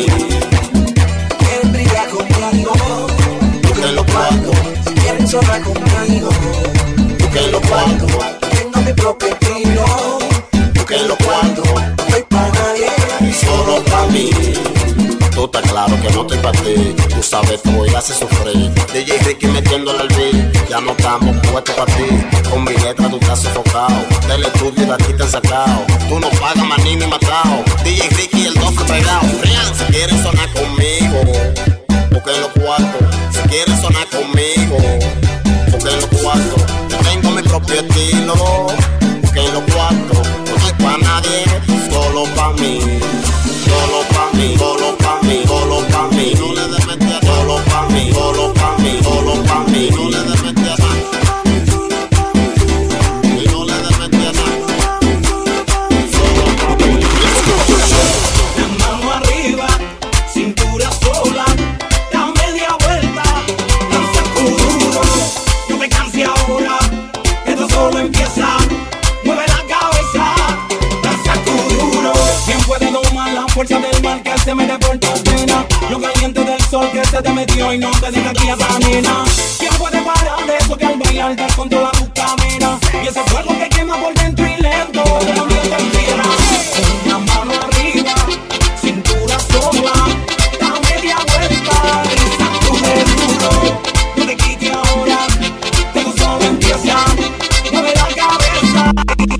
Solo conmigo, conmigo. Busquen los cuartos, tengo mi propio estilo. busquen los cuartos, No estoy pa' nadie, solo pa' mí. Tú estás claro que no estoy pa' ti. Tú sabes que voy a hacer sufrir. D J Ricky metiéndole al beat. Ya no estamos puestos pa' ti. Con mi letra tú estás sofocado. Del estudio de aquí te han sacado. Tú no pagas más ni ni matado. D J Ricky y el doce pegado. Real, si quieren sonar conmigo, busquen los cuartos. Si quieren sonar conmigo, busquen los cuartos. Yo tengo mi propio estilo. Busquen los cuartos. No soy pa' nadie, solo pa' mí. Solo pa' mí, solo pa' mí, solo pa' mí. No le des mente a solo pa' mí, solo pa' mí, solo pa' mí. No le des mente a nada. Y no le des mente a nada. Solo pa' mí. La mano arriba, cintura sola, da media vuelta, danza duro. No te canses ahora, esto solo empieza. Mueve la cabeza, danza duro. ¿Quién puede domar la fuerza del mal que se mete por tu pena? Lo caliente del sol que se te metió y no te deja aquí a esa nena. ¿Quién puede parar de eso que al bailar das con toda tu camina? Y ese fuego que quema por dentro y lento te convierte en piedra. Una mano arriba, cintura sola, da media vuelta y sacude duro. No te quites ahora, todo solo empieza. Mueve la cabeza.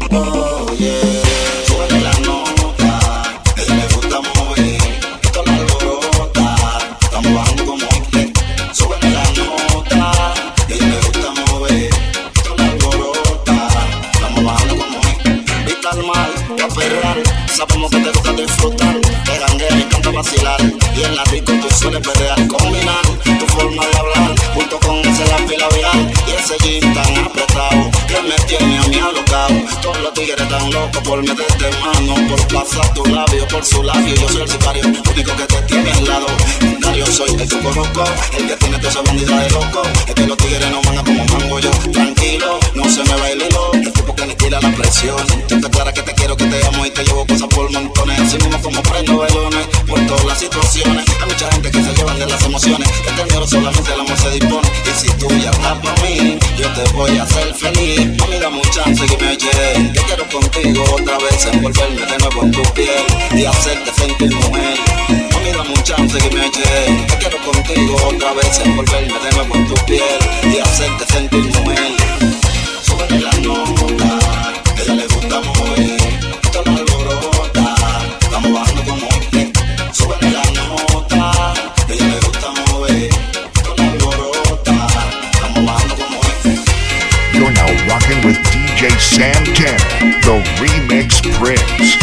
Oye, sube la nota, a ella le gusta mover, esto la alborota, estamos bajando como usted. Sube la nota, a ella le gusta mover, esto la alborota, estamos bajando como usted. Vista al mar, a perrear, sabemos que te gusta disfrutar, te ganguea y canta vacilar, y en la disco tú sueles perrear, combinar tu forma de hablar, junto con ese lápiz labial, y ese jean tan apretado, que me tiene a mí alocado. Todos los tigres tan locos por meterte mano, por pasar tu labio por su labio. Yo soy el sicario, único que te tiene al lado. Yo soy el que conozco, el que tiene toda esa bandida de loco. Es que los tigres no van a como mango yo. Tranquilo, no se me va el hilo. El tipo que aniquila la presión. Tú te aclaras que te quiero, que te amo y te llevo cosas por montones. Así mismo como prendo velones por todas las situaciones. Hay mucha gente que se llevan de las emociones. Este dinero solamente el amor se dispone. Y si tú ya estás para mí, yo te voy a hacer feliz. Mami, dame un chance que me eche. Que quiero contigo otra vez envolverme de nuevo en tu piel y hacerte sentir mujer. Mami, dame un chance que me eche. Que quiero contigo otra vez envolverme de nuevo en tu piel y hacerte sentir mujer. Súbele la nota, a ella le gusta mover, esto no alborota, estamos bajando como usted. Súbele la nota, a ella le gusta mover, esto no alborota, estamos bajando como usted. You're now rocking with D J Santana, the Remix Prince.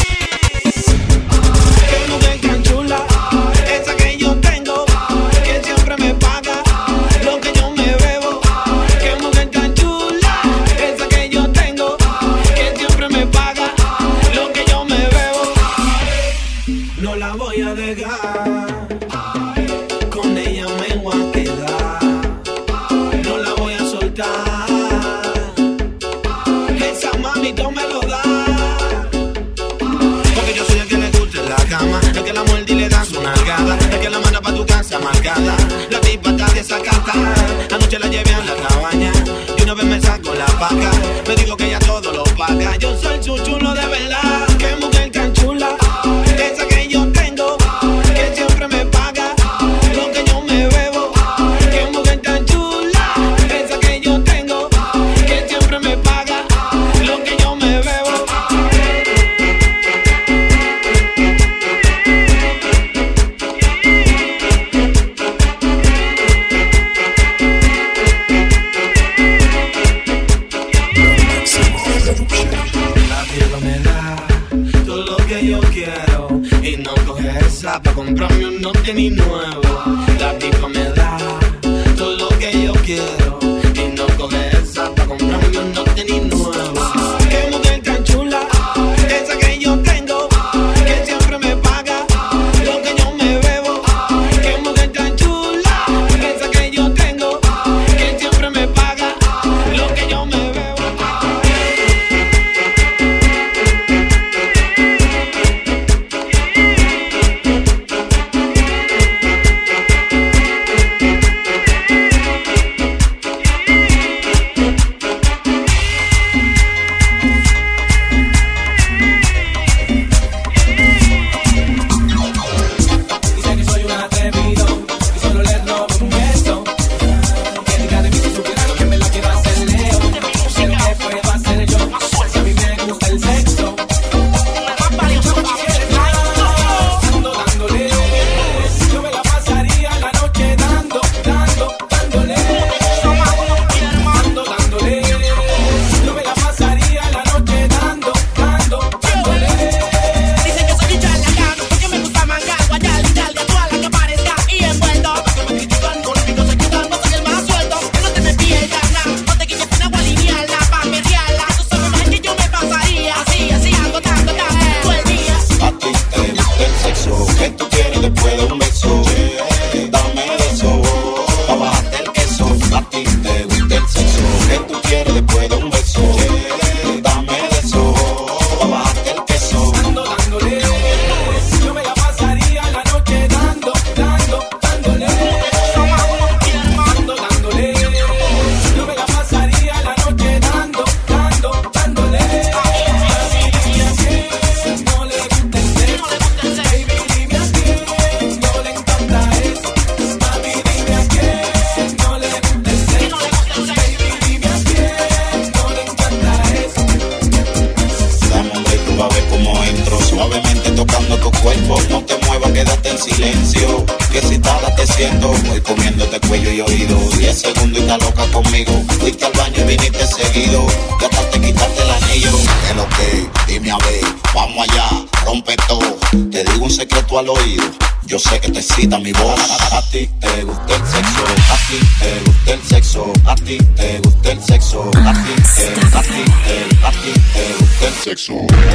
Qué mujer tan chula, esa que yo tengo, que siempre me paga lo que yo me bebo. Qué mujer tan chula, esa que yo tengo, que siempre me paga lo que yo me bebo. No la voy a dejar, con ella me voy a quedar. No la voy a soltar, esa mamito me lo da. Porque yo soy el que le gusta en la cama, el que la muerde y le da su nalgada, el que la manda pa' tu casa marcada. La tipa está desacata, anoche la llevé a la cabaña y una vez me saco la paca. Me dijo que ella todo lo paga, yo soy su chulo de verdad. Qué mujer tan chula, esa que yo tengo, que siempre me paga lo que yo me bebo. Qué mujer tan chula, esa que yo tengo, que siempre me paga lo que yo me bebo. La tierra me da todo lo que yo quiero y no coge esa pa' comprarme un tenis nuevo. La tipa me da todo lo que yo quiero y no coge esa pa' comprarme un tenis nuevo. Qué mujer tan chula, esa que yo tengo, que siempre me paga lo que yo me bebo. Qué mujer tan chula, esa que yo tengo, que siempre me paga lo que yo me bebo. haciendo? Voy comiéndote cuello y oído. Diez segundos y estás loca conmigo. Fuiste al baño y viniste seguido. Ya te quitaste el anillo. ¿Qué lo que? Dime a ver. Vamos allá, rompe todo. Te digo un secreto al oído. Yo sé que te excita mi voz. A ti te gusta el sexo. A ti te gusta el sexo. A ti te gusta el sexo. A ti te, a ti te, a ti te gusta el sexo.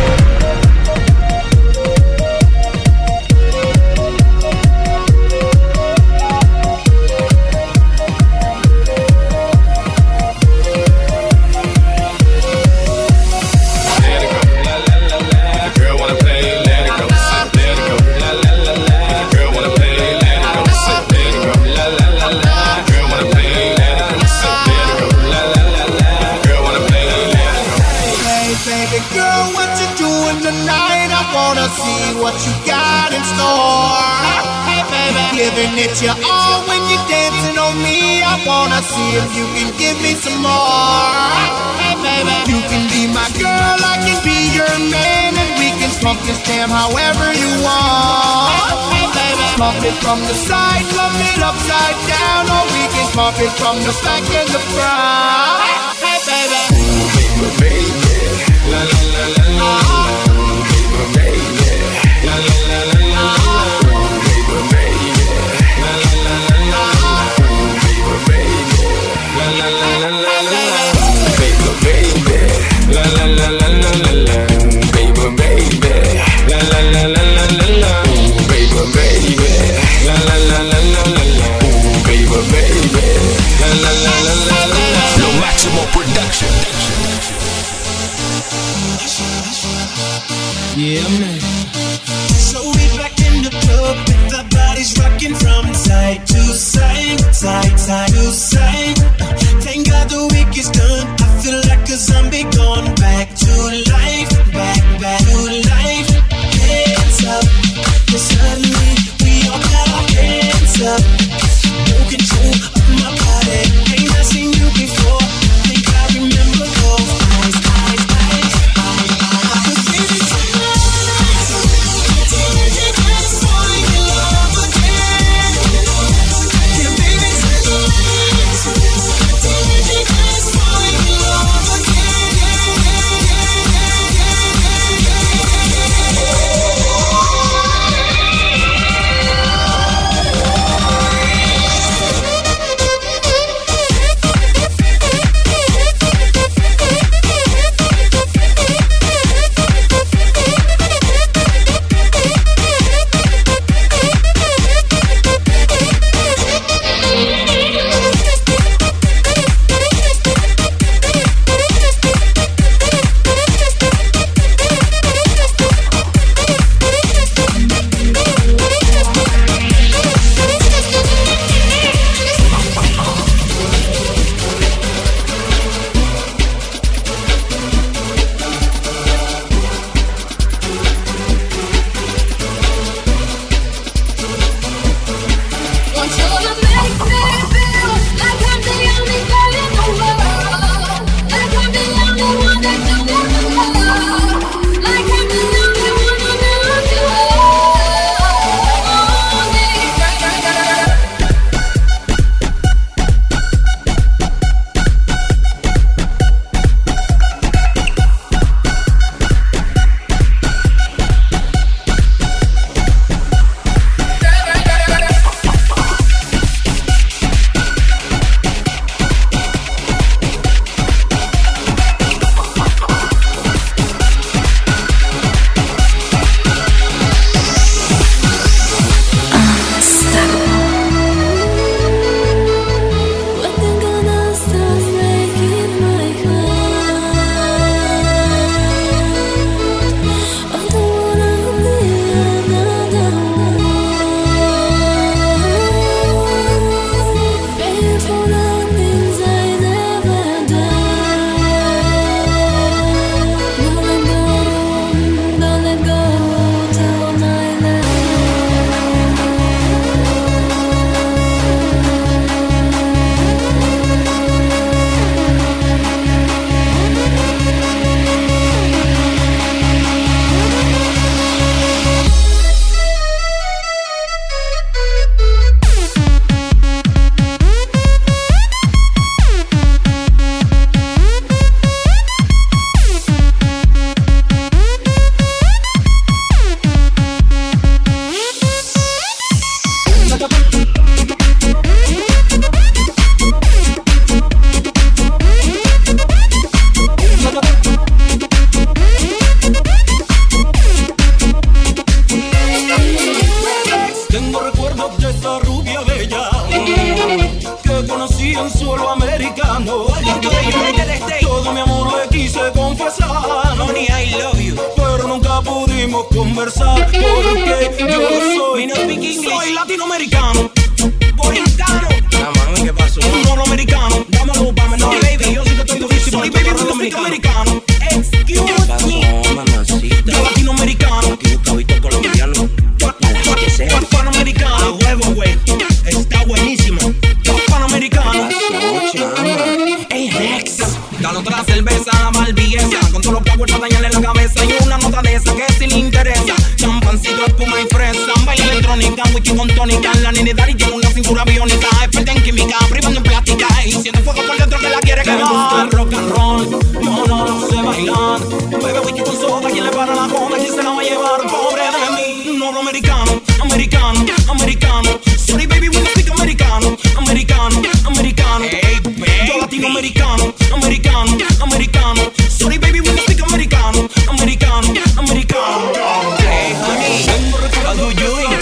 See what you got in store. Hey baby, giving it your all when you're dancing on me. I wanna see if you can give me some more. Hey baby, you can be my girl, I can be your man, and we can pump this jam however you want. Hey baby, pump it from the side, pump it upside down, or we can pump it from the back and the front. Hey baby, ooh, baby, baby, la la la la la. La la la la la, ooh, baby, baby. La la la la la, ooh, baby, baby. La la la la la la, ooh, baby, baby. La la la la la la, ooh, baby, baby. La la la la la la, ooh, baby, baby. La la la la la la, ooh, baby, baby. La la la la la la. Lo Máximo Production. Yeah, man. So we back in the club with our bodies rocking from side to side, side, side to side. Thank God the week is done. I feel like a zombie gone back to life, back, back to life. Hands up, and suddenly we all got our hands up. No control of my body. Ain't I seen you before? Think I remember those eyes, eyes, eyes, eyes, eyes. Baby, tonight. Todo mi amor le quise confesar. Honey, I love you. Pero nunca pudimos conversar. Porque yo soy, soy latinoamericano. Borincano. La mami, ¿qué pasó? Norteamericano. Dámelo, dámelo, baby. Yo sí que estoy durísimo. Sorry, baby, yo soy americano. Excuse me. Mamacita. Yo latinoamericano. Aquí un cabito colombiano. Que sea. Panamericano. Huevo, güey. Está buenísimo. Panamericano. Ey, Rex. Dale otra cerveza a la malviesa. Con todos los power para dañarle la cabeza. Y una nota de esa que si le interesa. Champancito, espuma y fresa. Baila electrónica, whisky con tónica. La nene Dari tiene una cintura biónica. Experta en química, privando en plástica. Y siente fuego por dentro que la quiere quemar. Me gusta el rock and roll. Yo no lo sé bailar. Bebe whisky con soda. ¿Quién le para la goma? ¿Quién se la va a llevar? Pobre de mí. Norteamericano, americano, americano. Sorry baby, we don't speak americano. Americano, americano. Hey, yo latinoamericano, americano, americano. Sorry baby, we don't speak americano. Americano, americano. Hey honey, how do you doing?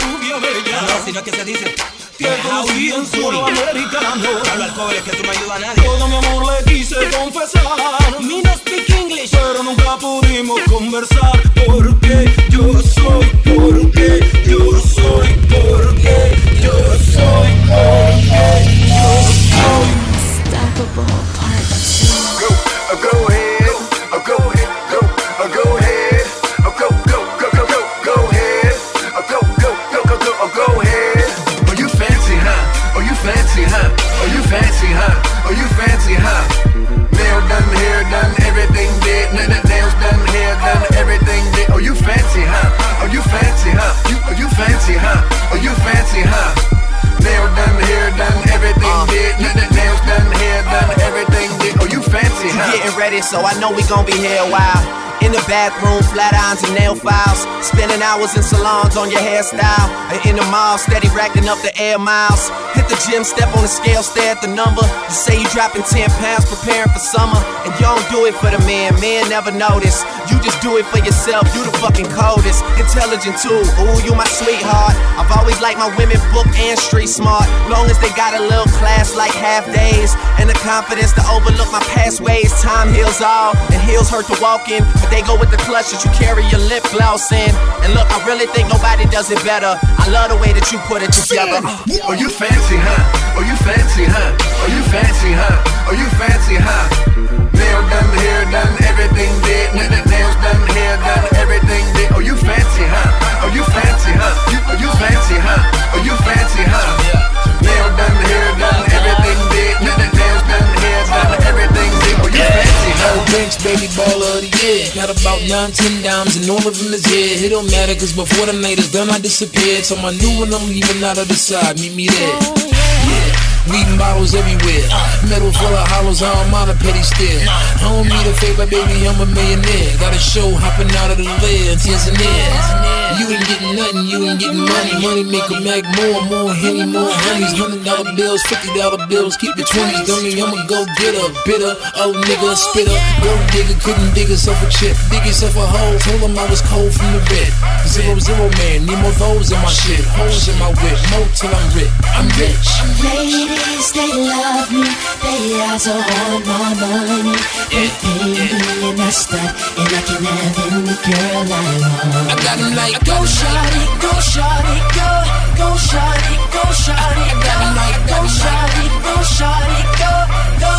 No, sino que se dice how do you doing? Hablo al pobre que tú no ayudas a nadie. Todo mi amor le quise confesar. Me no speak English, pero nunca pudimos conversar. Porque yo soy, porque yo soy, porque yo soy, porque yo soy. Unstoppable Part two. Go, uh, go ahead, uh, go ahead, go, uh, go ahead, uh, go, go, go, go, go, go ahead, uh, go, go, go, go, go, uh, go ahead. Oh, you fancy, huh? Oh, you fancy, huh? Oh, you fancy, huh? Oh, you fancy, huh? Nail done, hair done, everything did. N- n- nails done, hair done, everything did. Oh, you fancy, huh? Oh, you fancy, huh? You, oh, you fancy, huh? Oh, you fancy, huh? Nail done, hair done, everything uh, did. N- n- nails done, hair done, everything did. Oh, you fancy, huh? You getting ready, so I know we gon' be here a while. In the bathroom, flat irons and nail files. Spending hours in salons on your hairstyle. And in the mall, steady racking up the air miles. Hit the gym, step on the scale, stare at the number. You say you dropping ten pounds, preparing for summer. And you don't do it for the men, men never notice. You just do it for yourself, you the fucking coldest. Intelligent too, ooh, you my sweetheart. I've always liked my women book and street smart. Long as they got a little class like half days. And the confidence to overlook my past ways. Time heals all, and heels hurt to walk in. But they go with the clutch that you carry your lip gloss in. And look, I really think nobody does it better. I love the way that you put it together. Oh, you fancy, huh? Oh, you fancy, huh? Oh, you fancy, huh? Oh, you fancy, huh? Nail done, hair done, everything did. N- n- nails done, hair done, everything did. Oh, you fancy, huh? Oh, you fancy, huh? You, oh, you fancy, huh? Oh, you fancy, huh? Nail done, hair done, everything did. N- n- nails done, hair done, everything did. Oh, you fancy, huh? No bench, baby, baller of the year. Got about nine, ten dimes, and all of them is here. It don't matter, cause before the night is done, I disappeared. So my new one, I'm leaving out of the side. Meet me there. Yeah. Leaving bottles everywhere. Metal full of hollows, I don't mind a petty stare. I don't need a favor, baby, I'm a millionaire. Got a show hopping out of the lid, tears and ears. You ain't getting nothing, you ain't getting money. Money make a mag more, more henny, more honeys. Hundred dollar bills, fifty dollar bills, keep the twenties. Dummy, I'ma go get a bitter, old nigga, spitter. Gold digger, couldn't dig herself a chip. Dig yourself a hole, told him I was cold from the bed. Zero, zero man, need more those in my shit. Holes in my whip, more till I'm rich. I'm rich. Ladies, they love me, they also want my money. They pay me and I start, and I can have any girl I want. I got them like, go shawty, go shawty, go, go shawty, go shawty, I got them like, go shawty, go shawty, go, go,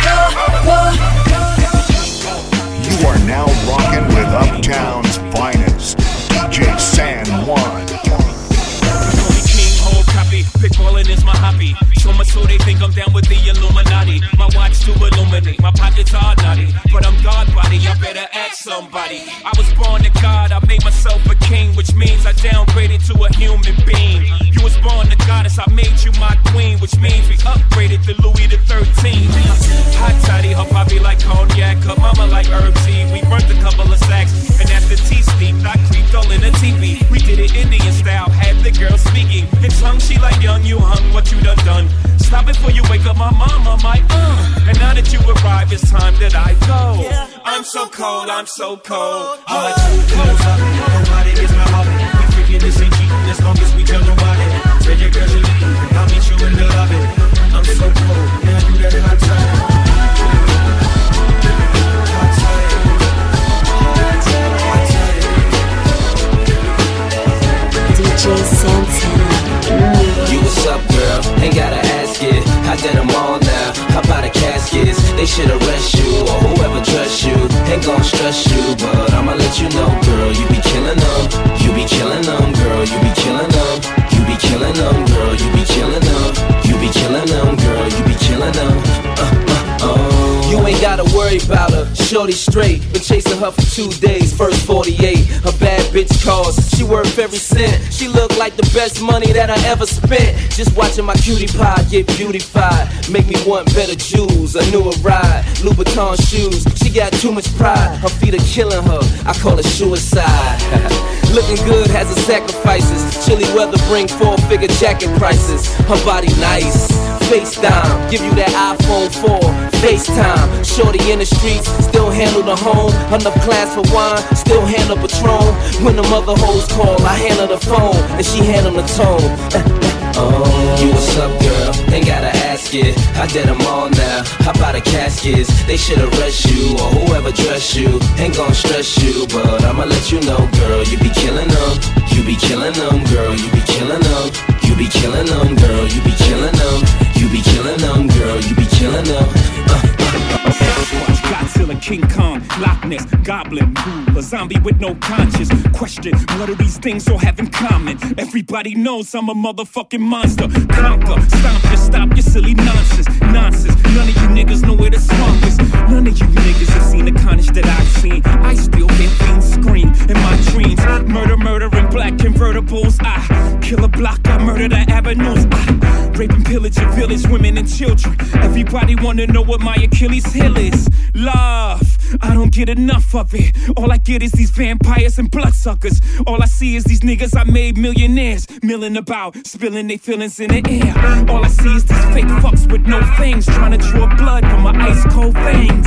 go, go, go. You are now rocking with Uptown's finest, D J San Juan. Pitballin' is my hobby. So much so they think I'm down with the Illuminati. My watch to illuminate, my pockets are naughty. But I'm God body, I better ask somebody. I was born to God, I made myself a king, which means I downgraded to a human being. You was born to goddess, I made you my queen, which means we upgraded to Louis the thirteenth. Hot toddy, her poppy like cognac, her mama like herb tea. We burnt a couple of sacks, and as the tea steeped, I creeped all in a teepee. We did it Indian style, had the girl speaking in tongue, she like young, you hung, what you done done. Stop before you wake up my mama, my uh. And now that you arrive, it's time that I go. I'm so cold, I'm so cold. I'm like, close up, nobody gets my heart. We freaking this ain't cheating as long as we tell nobody. Tell your girl to leave, I'll meet you in the lobby. I'm so cold, now you got it hot time. trust you, but I'ma let you know, girl, you be killing them. You be killing them, girl, you be killing them. You be killing them, girl, you be killing them. You be killing them, girl, you be killing them. Uh, uh, oh. You ain't gotta worry about her, shorty straight. Been chasing her for two days, first forty-eight. Her bad bitch calls, she worth every cent. She look like the best money that I ever spent. Just watching my cutie pie get beautified. Make me want better jewels, a newer ride. Louboutin shoes, she got too much pride. Her feet are killing her, I call it suicide. Looking good has its sacrifices. Chilly weather bring four-figure jacket prices. Her body nice, FaceTime, give you that iPhone four, FaceTime. Shorty in the streets, still handle the home. Enough class for wine, still handle Patron. When the mother hoes call, I handle the phone, and she handle the tone. Oh, you what's up, girl? Ain't gotta ask it. I did them all now. How about the caskets? They should arrest you, or whoever dress you. Ain't gon' stress you, but I'ma let you know, girl. You be killing them. You be killing them, girl. You be killing them. You be killing them, girl. You be killing them. You be killing them, girl. You be killing them. Uh, uh, uh. Godzilla, King Kong, Loch Ness, Goblin, a zombie with no conscience. Question, what do these things all have in common? Everybody knows I'm a motherfucking monster. Conquer, stomp your, stop your silly nonsense. Nonsense, none of you niggas know where the swamp is. None of you niggas have seen the carnage that I've seen. I still hear fiends scream in my dreams. Murder, murder in black convertibles. I kill a block, I murder the avenues. I rape and pillage your village, women and children. Everybody wanna know what my Achilles heel is. Love, I don't get enough of it. All I get is these vampires and bloodsuckers. All I see is these niggas I made millionaires, milling about, spilling their feelings in the air. All I see is these fake fucks with no fangs, trying to draw blood from my ice cold veins.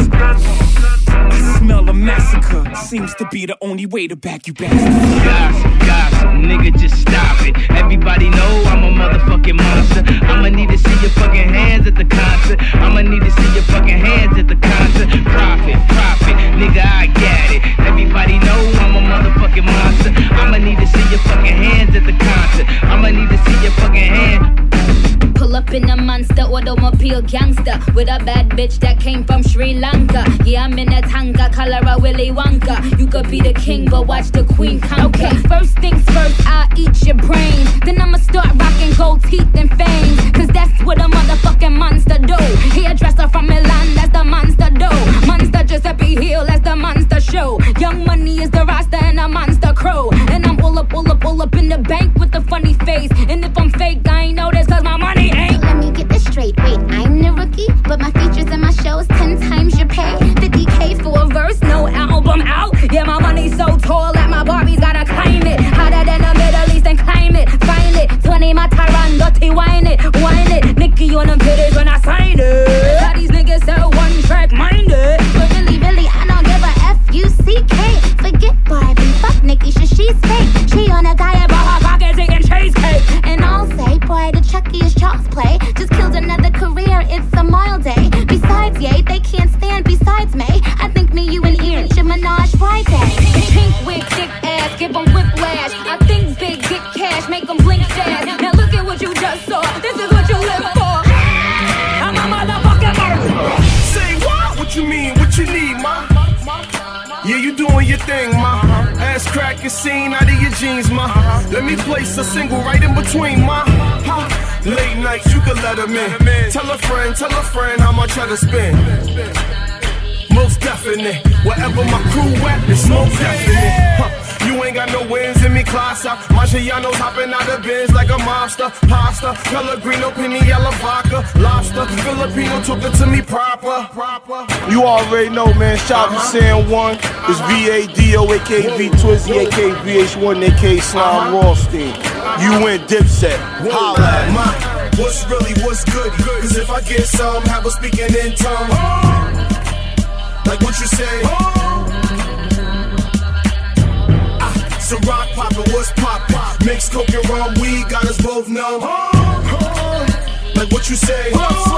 I smell a massacre, seems to be the only way to back you back. Gossip, gossip, nigga, just stop it. Everybody know I'm a motherfucking monster. I'ma need to see your fucking hands at the concert. I'ma need to see your fucking hands at the concert. Profit, profit, nigga, I got it. Everybody know I'm a motherfucking monster. I'ma need to see your fucking hands at the concert. I'ma need to see your fucking hands. Pull up in a monster automobile gangster with a bad bitch that came from Sri Lanka. Yeah, I'm in a tanga, color a Willy Wonka. You could be the king, but watch the queen conquer. Okay, first things first, I'll eat your brains. Then I'ma start rocking gold teeth and fangs. Cause that's what a motherfucking monster do. Hairdresser from Milan, that's the monster do. Monster Giuseppe Hill, that's the monster show. Young Money is the roster and a monster crow. And I'm all up, all up, all up in the bank with a funny face. And if I'm fake, I ain't know this cause my money ain't. So let me get this straight, wait, I'm the rookie, but my features and my shows ten times your pay. fifty K for a verse, no album out. Yeah, my money's so tall that my Barbies gotta climb it. Hotter than the Middle East and climb it, find it. Tony my Tyron, dirty wine it, wine it. Nicky on them titties when I sign it. How these niggas so one track minded. But really, really, I don't give a F U C K. Forget Barbie, fuck Nikki, sure she's fake. She on a diet, but her pockets eating cheesecake. And I'll say, boy, the Chucky is child's play. Just killed another career, it's a mild day. Besides, yay, they can't stand besides me. I think me, you, and Ian should menage Friday. Pink wig, thick ass, give them whiplash. I think big, get cash, make them blink fast. Now look at what you just saw, this is what you live for. I'm a motherfucking murderer. Say what? What you mean? What you need, ma? Yeah, you doing your thing, ma. Ass crack is seen out of your jeans, ma. Let me place a single right in between, ma. Late nights, you can let them in. Tell a friend, tell a friend how much I to spend. Most definite, wherever my crew at, it's most definite. Huh. You ain't got no wins in me, class out. Marciano's hopping out of bins like a mobster. Pasta, Pellegrino, Piniella, vodka, lobster. Filipino took it to me proper. You already know, man. Shout out to San One. It's V A D O, aka V Twizzy, aka V H one, aka Slime Rothstein. You win Dipset. Holla at my, what's really, what's good? Cause if I get some, have a speaking in tongue. Like what you say? So rock poppin', what's poppin'? Mix coke and rum, weed got us both numb. Like what you say?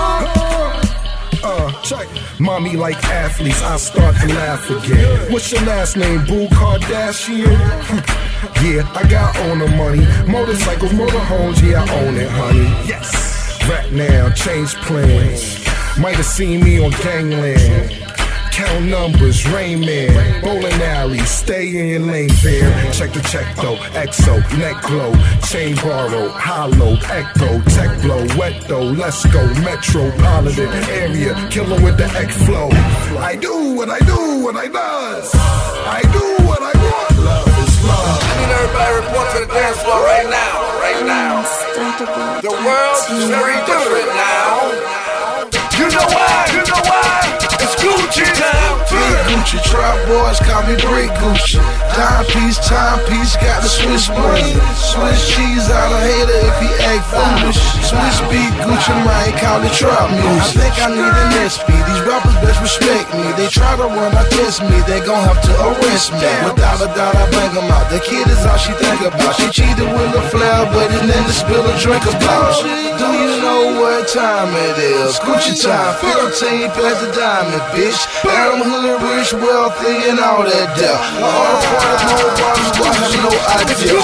Uh, check. Mommy like athletes, I start to laugh again. What's your last name, Boo Kardashian? Yeah, I got owner money. Motorcycles, motorhomes, yeah, I own it, honey. Yes. Right now, change plans. Might have seen me on Gangland. count numbers, Rain Man, bowling alley, stay in your lane fair. Check the check though, exo, neck glow, chain borrow, hollow, echo, tech blow, wet though, let's go, metropolitan area, killer with the X flow. I do what I do, what I does. I do what I want. Love is love. I need everybody to report to the dance floor right now, right now. The world is very different now. You know why? You know why? It's Gucci time. Big Gucci, trap boys call me Brick Gucci. Timepiece, timepiece, got the Swiss brain. Swiss cheese out a hater if he act foolish. Swiss beat Gucci, man, call it trap music. I think I need an S P. These rappers best respect me. They try to run, I test me. They gon' have to arrest me. Without a doubt, I bang them out. The kid is all she think about. She cheated with a flair, but it's then to spill a drink about. Do you know what time it is? Gucci time, fifteen past the diamond, bitch. Adam Hood, rich, wealthy, and all that death. All the parties, no bottles, boy, I have no idea.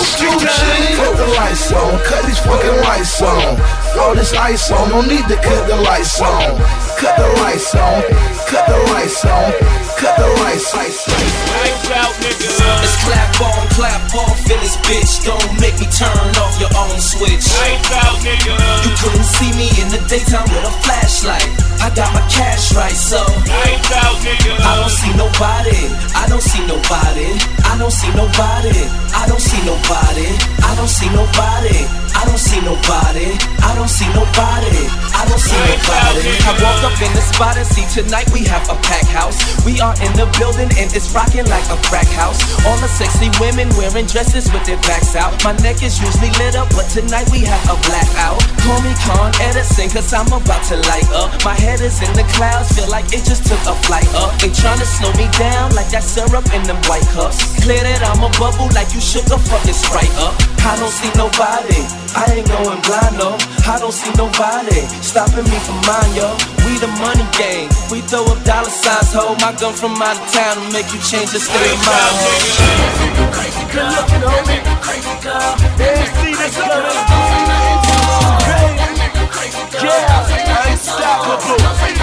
Cut the lights on, cut these fucking lights on. All this ice on, no need to cut the lights on. Cut the lights on, cut the lights on, cut the lights on. Lights out, nigga. It's clap on, clap off in this bitch. Don't make me turn off your own switch. Lights out, nigga. You couldn't see me in the daytime with a flashlight. I got my cash right, so lights out, nigga. I don't see nobody. I don't see nobody. I don't see nobody. I don't see nobody. I don't see nobody. I don't see nobody. I don't see nobody. I don't see nobody. I walk up in the spot and see tonight we have a pack house. We are in the building and it's rocking like a crack house. All the sexy women wearing dresses with their backs out. My neck is usually lit up, but tonight we have a blackout. Call me Con Edison, cause I'm about to light up. My head is in the clouds, feel like it just took a flight up. They tryna slow me down like that syrup in them white cups. Clear that I'm a bubble like you shook a fucking Sprite up. I don't see nobody, I ain't going blind, no. I don't see nobody stopping me from mine, yo. We the money gang, we throw up dollar signs, hold my gun from out of town to make you change the state of mind, ho. Crazy girl, looking homie, crazy girl. They see this coming. Yeah, unstoppable.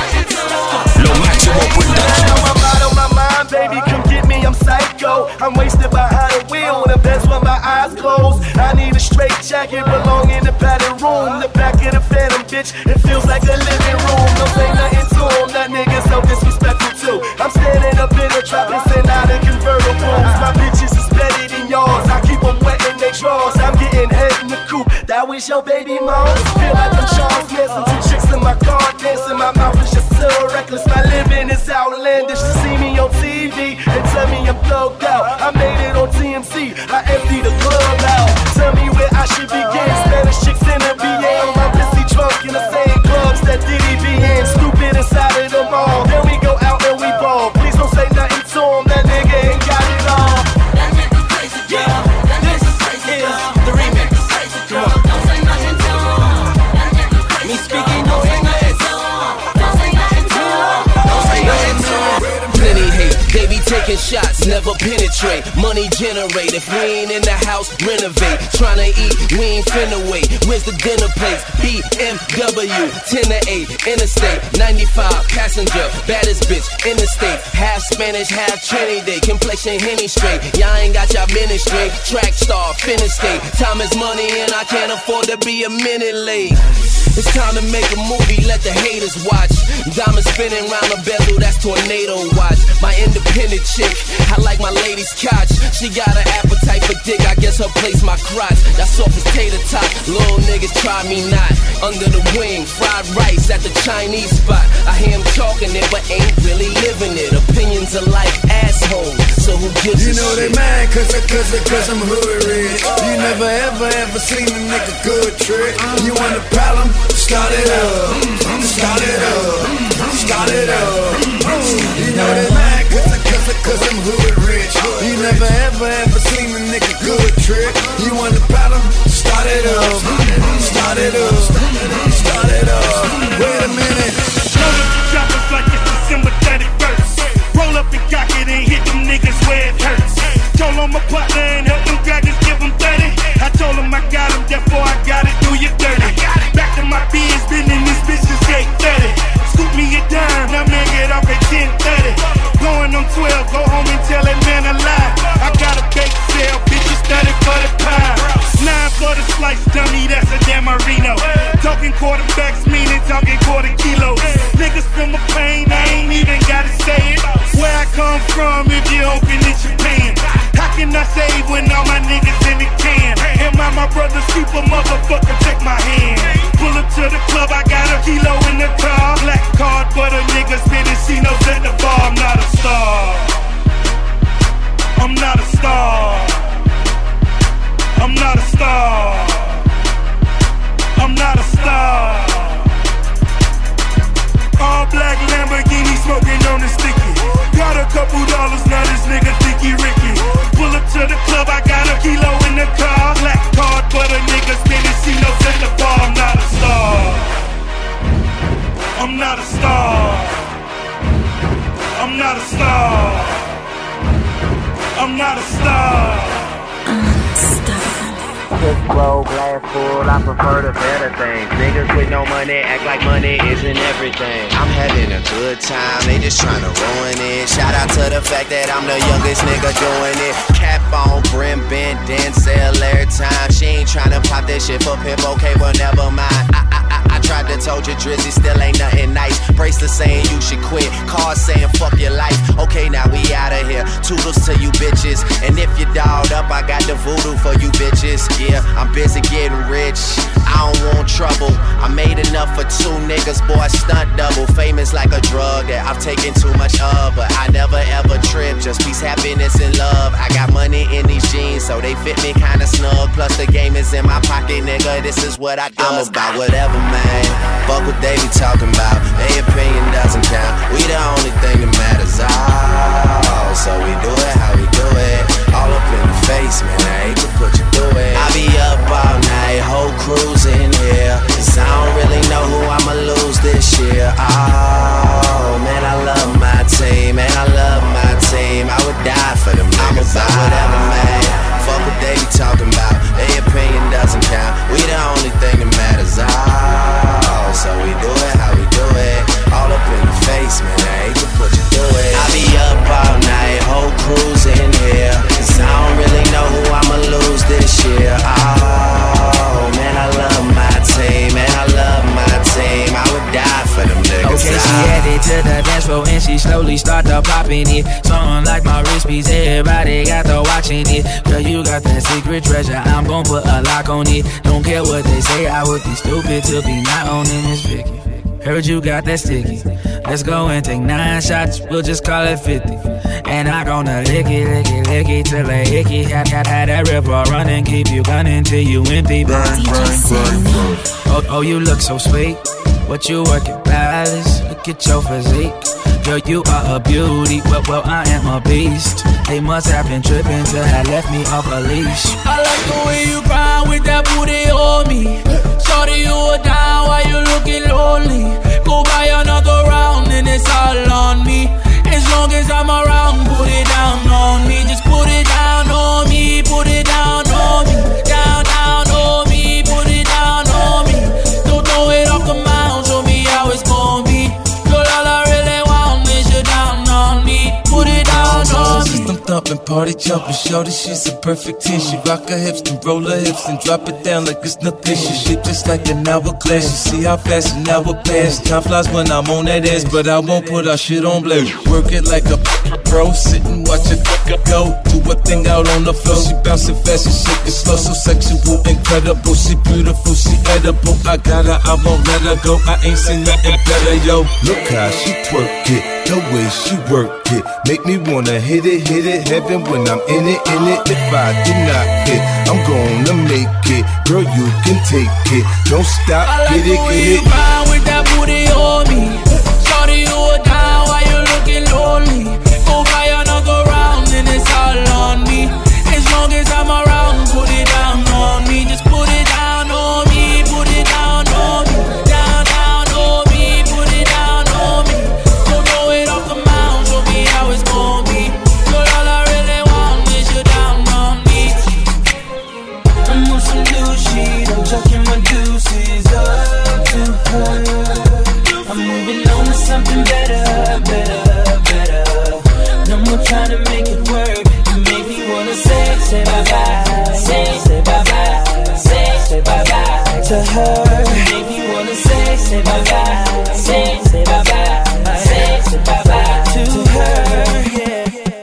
Lo Máximo Production. Now I'm out on my mind, baby, come get me, I'm psycho. I'm wasted behind the wheel in the best with my eyes closed. I need a straight jacket, belong in the padded room. The back of the Phantom, bitch, it feels like a living room. Don't say nothing to him, that nigga so disrespectful too. I'm standing up in the trap and send out in convertibles. My bitches is better than yours, I keep them wet in they drawers. I'm getting head in the coupe, that was your baby mom. Feel like I'm Charles Manson, two chicks in my car dancing. My mouth is just so reckless, my living is outlandish. To see me on T V and tell me I'm thugged out. I made it on T M C, I emptied the club out. Tell me where I should begin. Spanish chicks in the V A on my pussy drunk in the same clubs that Diddy be in. Stupid inside of them all. Then we go out and we ball. Please don't say nothing to him, that nigga ain't got it all. That nigga crazy, yeah. This is the remix. Come on. Don't say nothing to him. Me speaking, don't say nothing to him. Don't say nothing to him. Don't say nothing to him. Plenty hate, they be taking shots, never penetrate. Money generate, if we ain't in the house, renovate. Tryna eat, we ain't finna wait. Where's the dinner place? B M W, ten to eight, interstate, ninety-five, passenger, baddest bitch, interstate. Half Spanish, half Trinidad, complexion Henny straight. Y'all ain't got y'all ministry, track star, finish state. Time is money and I can't afford to be a minute late. It's time to make a movie, let the haters watch. Diamonds spinning round the bezel, that's tornado watch. My independent chick, I like my lady's couch. She got an appetite for dick, I guess her place my crotch. That's soft as tater tot, little niggas try me not. Under the wing, fried rice at the Chinese spot. I hear him talking it, but ain't really living it. Opinions are like assholes, so who gives a shit? You know they mad cause, I, cause, I, cause I'm hood rich. You never ever ever seen a nigga good trick. You want a problem? Start it up, start it up, start it up. You know they mad cause, I, cause, I, cause I'm hood rich. You never ever ever seen a nigga good trick. You want a problem? Start it up, start it up, start it up. Wait a minute. Roll up the choppers like it's December thirty-first. Roll up and cock it and hit them niggas where it hurts. Told on my partner and help them guys just give them thirty. I told him I got him, therefore I gotta do you dirty. Back to my biz, been in these bitches eight thirty. Scoop me a dime, now man get off at ten thirty. from if you hoping that you pan? How can I save when all my niggas in the can? Am I my brother's keeper, motherfucker, take my hand. Pull up to the club, I got a kilo in the car. Black card, but a nigga spinning C-notes at the bar. I'm not a star. I'm not a star. I'm not a star. I'm not a star. All black Lamborghini smoking on the sticky. Got a couple dollars, now this nigga think he Ricky. Pull up to the club, I got a kilo in the car. Black card, but a nigga spinning C-notes at the bar. I'm not a star. I'm not a star. I'm not a star. I'm not a star. Six roll, glass full, I prefer the better things. Niggas with no money act like money isn't everything. I'm having a good time, they just tryna ruin it. Shout out to the fact that I'm the youngest nigga doing it. Cap on, brim bent, Denzel every time. She ain't tryna pop that shit for pimp, okay, well never mind. I, I, I, I tried to told you Drizzy still ain't nothing nice. Bracelet saying you should quit, cars saying fuck your life. Okay, now we outta here, toodles to you bitches. And if you dolled up, I got the voodoo for you bitches. Yeah, I'm busy getting rich, I don't want trouble. I made enough for two niggas, boy, stunt double. Famous like a drug that I've taken too much of, but I never ever trip, just peace, happiness, and love. I got money in these jeans, so they fit me kinda snug. Plus the game is in my pocket, nigga, this is what I do. I'm about whatever, man, fuck what they be talking about. Their opinion doesn't count, we the only thing that matters. Oh, so we do it how we do it. All up in the face, man, I hate to put you through it. I be up all night, whole crew's in here, cause I don't really know who I'ma lose this year. Oh, man, I love my team, man, I love my team. I would die for them niggas. I'm about whatever, man, fuck what they be talking about. Their opinion doesn't count, we the only thing that matters. Oh, so we do it how we do it. All up in the face, man, I hate to put you through it. I be up all night, whole crew's in here, cause I don't really know who I'ma lose this year. Oh, man, I love my team, man, I love my team. I would die for them niggas. Okay, she headed to the dance floor and she slowly start to popping it. Something like my wrist piece, everybody got to watching it. Girl, you got that secret treasure, I'm gon' put a lock on it. Don't care what they say, I would be stupid to be not owning this Vicky. Heard you got that sticky. Let's go and take nine shots, we'll just call it fifty. And I gonna lick it, lick it, lick it till I hickey. Had, had, had that river running, keep you gunning till you empty. Burn, burn, burn, burn. Oh, oh, you look so sweet, but you working balance. Look at your physique, girl, you are a beauty. Well, well, I am a beast. They must have been tripping till had left me off a leash. I like the way you grind with that booty on me. Shorty, you are down while you looking lonely. Go buy another round and it's all on me. As long as I'm around, put it down on me. Just put it down on me, put it down on me. Down, down on me, put it down on me. Don't throw it off the mound, show me how it's gon' be. Girl, all I really want is you down on me. Put it down on me. System thumping, party jumping, shorty, she's a perfect ten. She rock her hips and roll her hips and drop it down like it's nothing. She shit just like an hourglass. You see how fast an hour pass. Time flies when I'm on that ass, but I won't put our shit on blast. Work it like a pro, sit and watch it go. Do a thing out on the floor. She bouncing fast and shaking slow, so sexual, incredible. She beautiful, she edible. I got her, I won't let her go. I ain't seen nothing better, yo. Look how she twerk it, the way she work it, make me wanna hit it, hit it, heaven when I'm in it, in it. If I do not hit, I'm gonna make it. Girl, you can take it, don't stop, I like get it, the way get you it. grind with that booty on me. Shorty, you are down while you looking lonely. Go buy another round and it's all on me. As long as I'm around, put it down on me. Just put it down on me, put it down on me. Down, down on me, put it down on me. Don't throw it off the mound, show me how it's gon' be. Girl, all I really want is you down on me. I'm on some new shit, I'm chucking my deuces up to her. I'm moving on to something better, better, better. No more trying to make it work. You make me wanna say, say bye-bye. Say, say bye-bye. Say, say bye-bye to her. You make me wanna say, say bye-bye. Say, say bye-bye. Say, say bye-bye to her, yeah.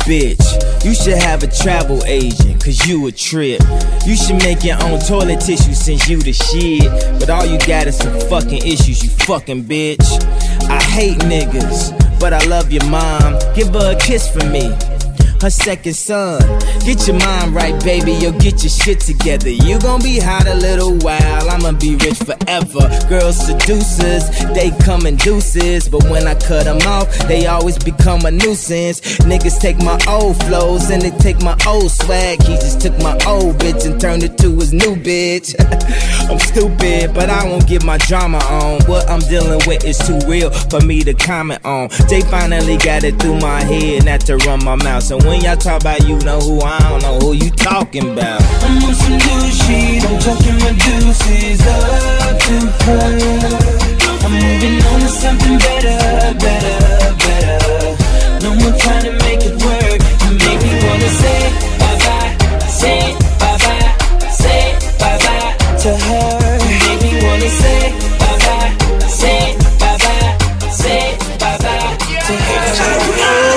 bitch. You should have a travel agent, cause you a trip. You should make your own toilet tissue since you the shit. But all you got is some fucking issues, you fucking bitch. I hate niggas, but I love your mom. Give her a kiss for me, her second son. Get your mind right, baby, you'll get your shit together. You gon' be hot a little while, I'ma be rich forever. Girls seducers, they come in deuces, but when I cut them off, they always become a nuisance. Niggas take my old flows and they take my old swag. He just took my old bitch and turned it to his new bitch. I'm stupid, but I won't get my drama on. What I'm dealing with is too real for me to comment on. They finally got it through my head not to run my mouth. So when y'all talk about you know who, I don't know who you talking about. I'm on some new shit, I'm chucking my deuces up to her. I'm moving on to something better, better, better. No more trying to make it work. You make me wanna say bye-bye, say bye-bye, say bye-bye to her. You make me wanna say bye-bye, say bye-bye, say bye-bye to her.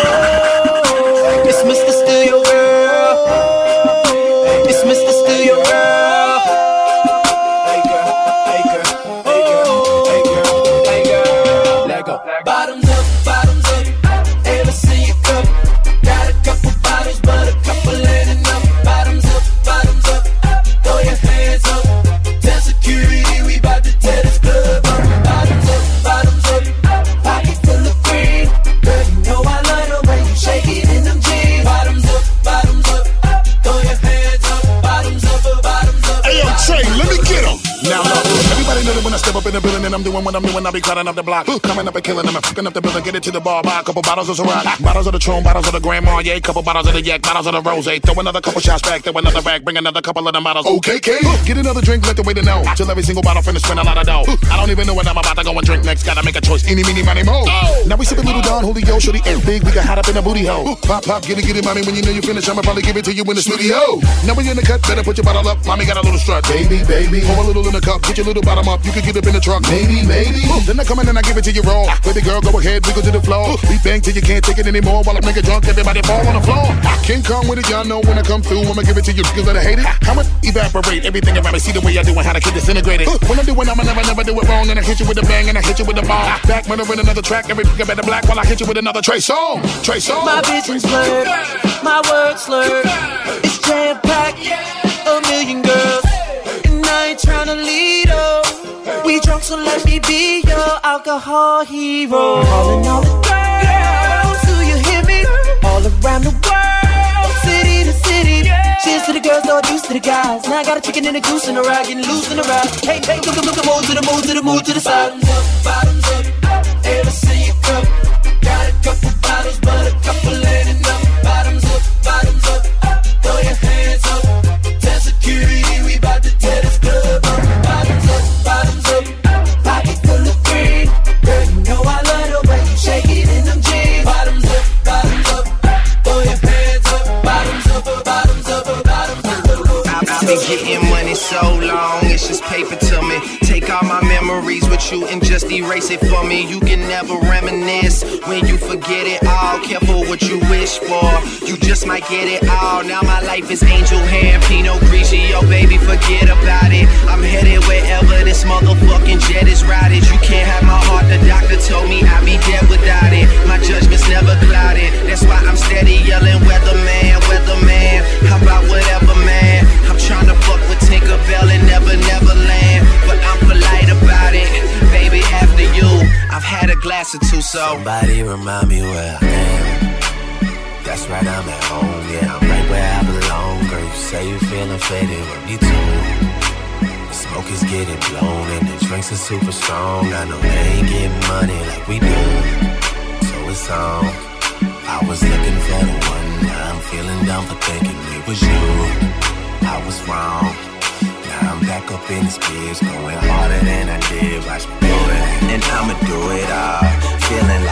I'm doing what I'm doing, I be cutting up the block. Coming up and killing them and fucking up the building. Get it to the bar, buy a couple bottles of Ciroc. Bottles of the Tron, bottles of the Grand Marnier, couple bottles of the Yak, bottles of the Rose. Throw another couple shots back, throw another back, bring another couple of them bottles. Okay, K. Get another drink, let the waiter know. Till every single bottle finish, spend a lot of dough. I don't even know what I'm about to go and drink next. Gotta make a choice, eeny, meeny, money, mo. Now we sippin' little Don Julio, shorty ain't big, we got hot up in a booty hole. Pop, pop, get it, get it, mommy. When you know you finish, I'ma probably give it to you in the studio. Now we in the cut, better put your bottle up. Mommy got a little strut, baby, baby. Pour a little in the cup, get your little bottom up. You can get up in the truck, maybe, maybe. Then I come in and I give it to you raw. Baby girl, go ahead, wiggle to the floor. We bang till you can't take it anymore. While I'm nigga drunk, everybody fall on the floor. King Kong with it, y'all know when I come through. I'ma give it to you, cause I hate it. I'ma evaporate everything around me. See the way I do and how to get disintegrated. When I do it, I'ma never, never do it wrong. And I hit you with a bang and I hit you with a ball. Back when I in another track, every pick better black while I hit you with another Trey Song. Trey Song. My vision's blurred, my words slurred. It's jam packed, a million girls, and I ain't tryna lead up. We drunk, so let me be your alcohol hero. Calling all the girls, do you hear me? All around the world, city to city. Cheers to the girls, no abuse to the guys. Now I got a chicken and a goose in a ride, getting loose in the ride. Hey, hey, look, look, look, move to the move to the move to the side. Bottoms up, bottoms up. Ever see you come? Got a couple bottles, but a couple ain't enough. Bottoms up, bottoms up. Throw your hands up. Tell security we bout to tear this club up. Bottoms up, bottoms up. Pocket full of green. Girl, you know I love the way you shake it in them jeans. Bottoms up, bottoms up. Throw your hands up. Bottoms up, bottoms up, bottoms up. I've been getting money so long, it's just paper to me. Take all my memories with you and just erase it for me. You can never reminisce when you forget it all. Careful what you wish for, you just might get it all. Now my life is angel hair, Pinot Grigio, baby, forget about it. I'm headed wherever this motherfucking jet is routed. You can't have my heart, the doctor told me I'd be dead without it. My judgment's never clouded, that's why I'm steady yelling weatherman, weatherman. How about whatever, man? I'm trying to fuck with Tinkerbell and Never Never Land, but I'm polite about it, baby, after you I've had a glass or two, so somebody remind me where I am. That's right, I'm at home, yeah, I'm right where I belong. Girl, you say you feeling faded, well, me too. The smoke is getting blown and the drinks are super strong. I know they ain't getting money like we do, so it's on. I was looking for the one, now I'm feeling dumb for thinking it was you. I was wrong. I'm back up in this bitch, going harder than I did. Watch me do it, and I'ma do it all. Feeling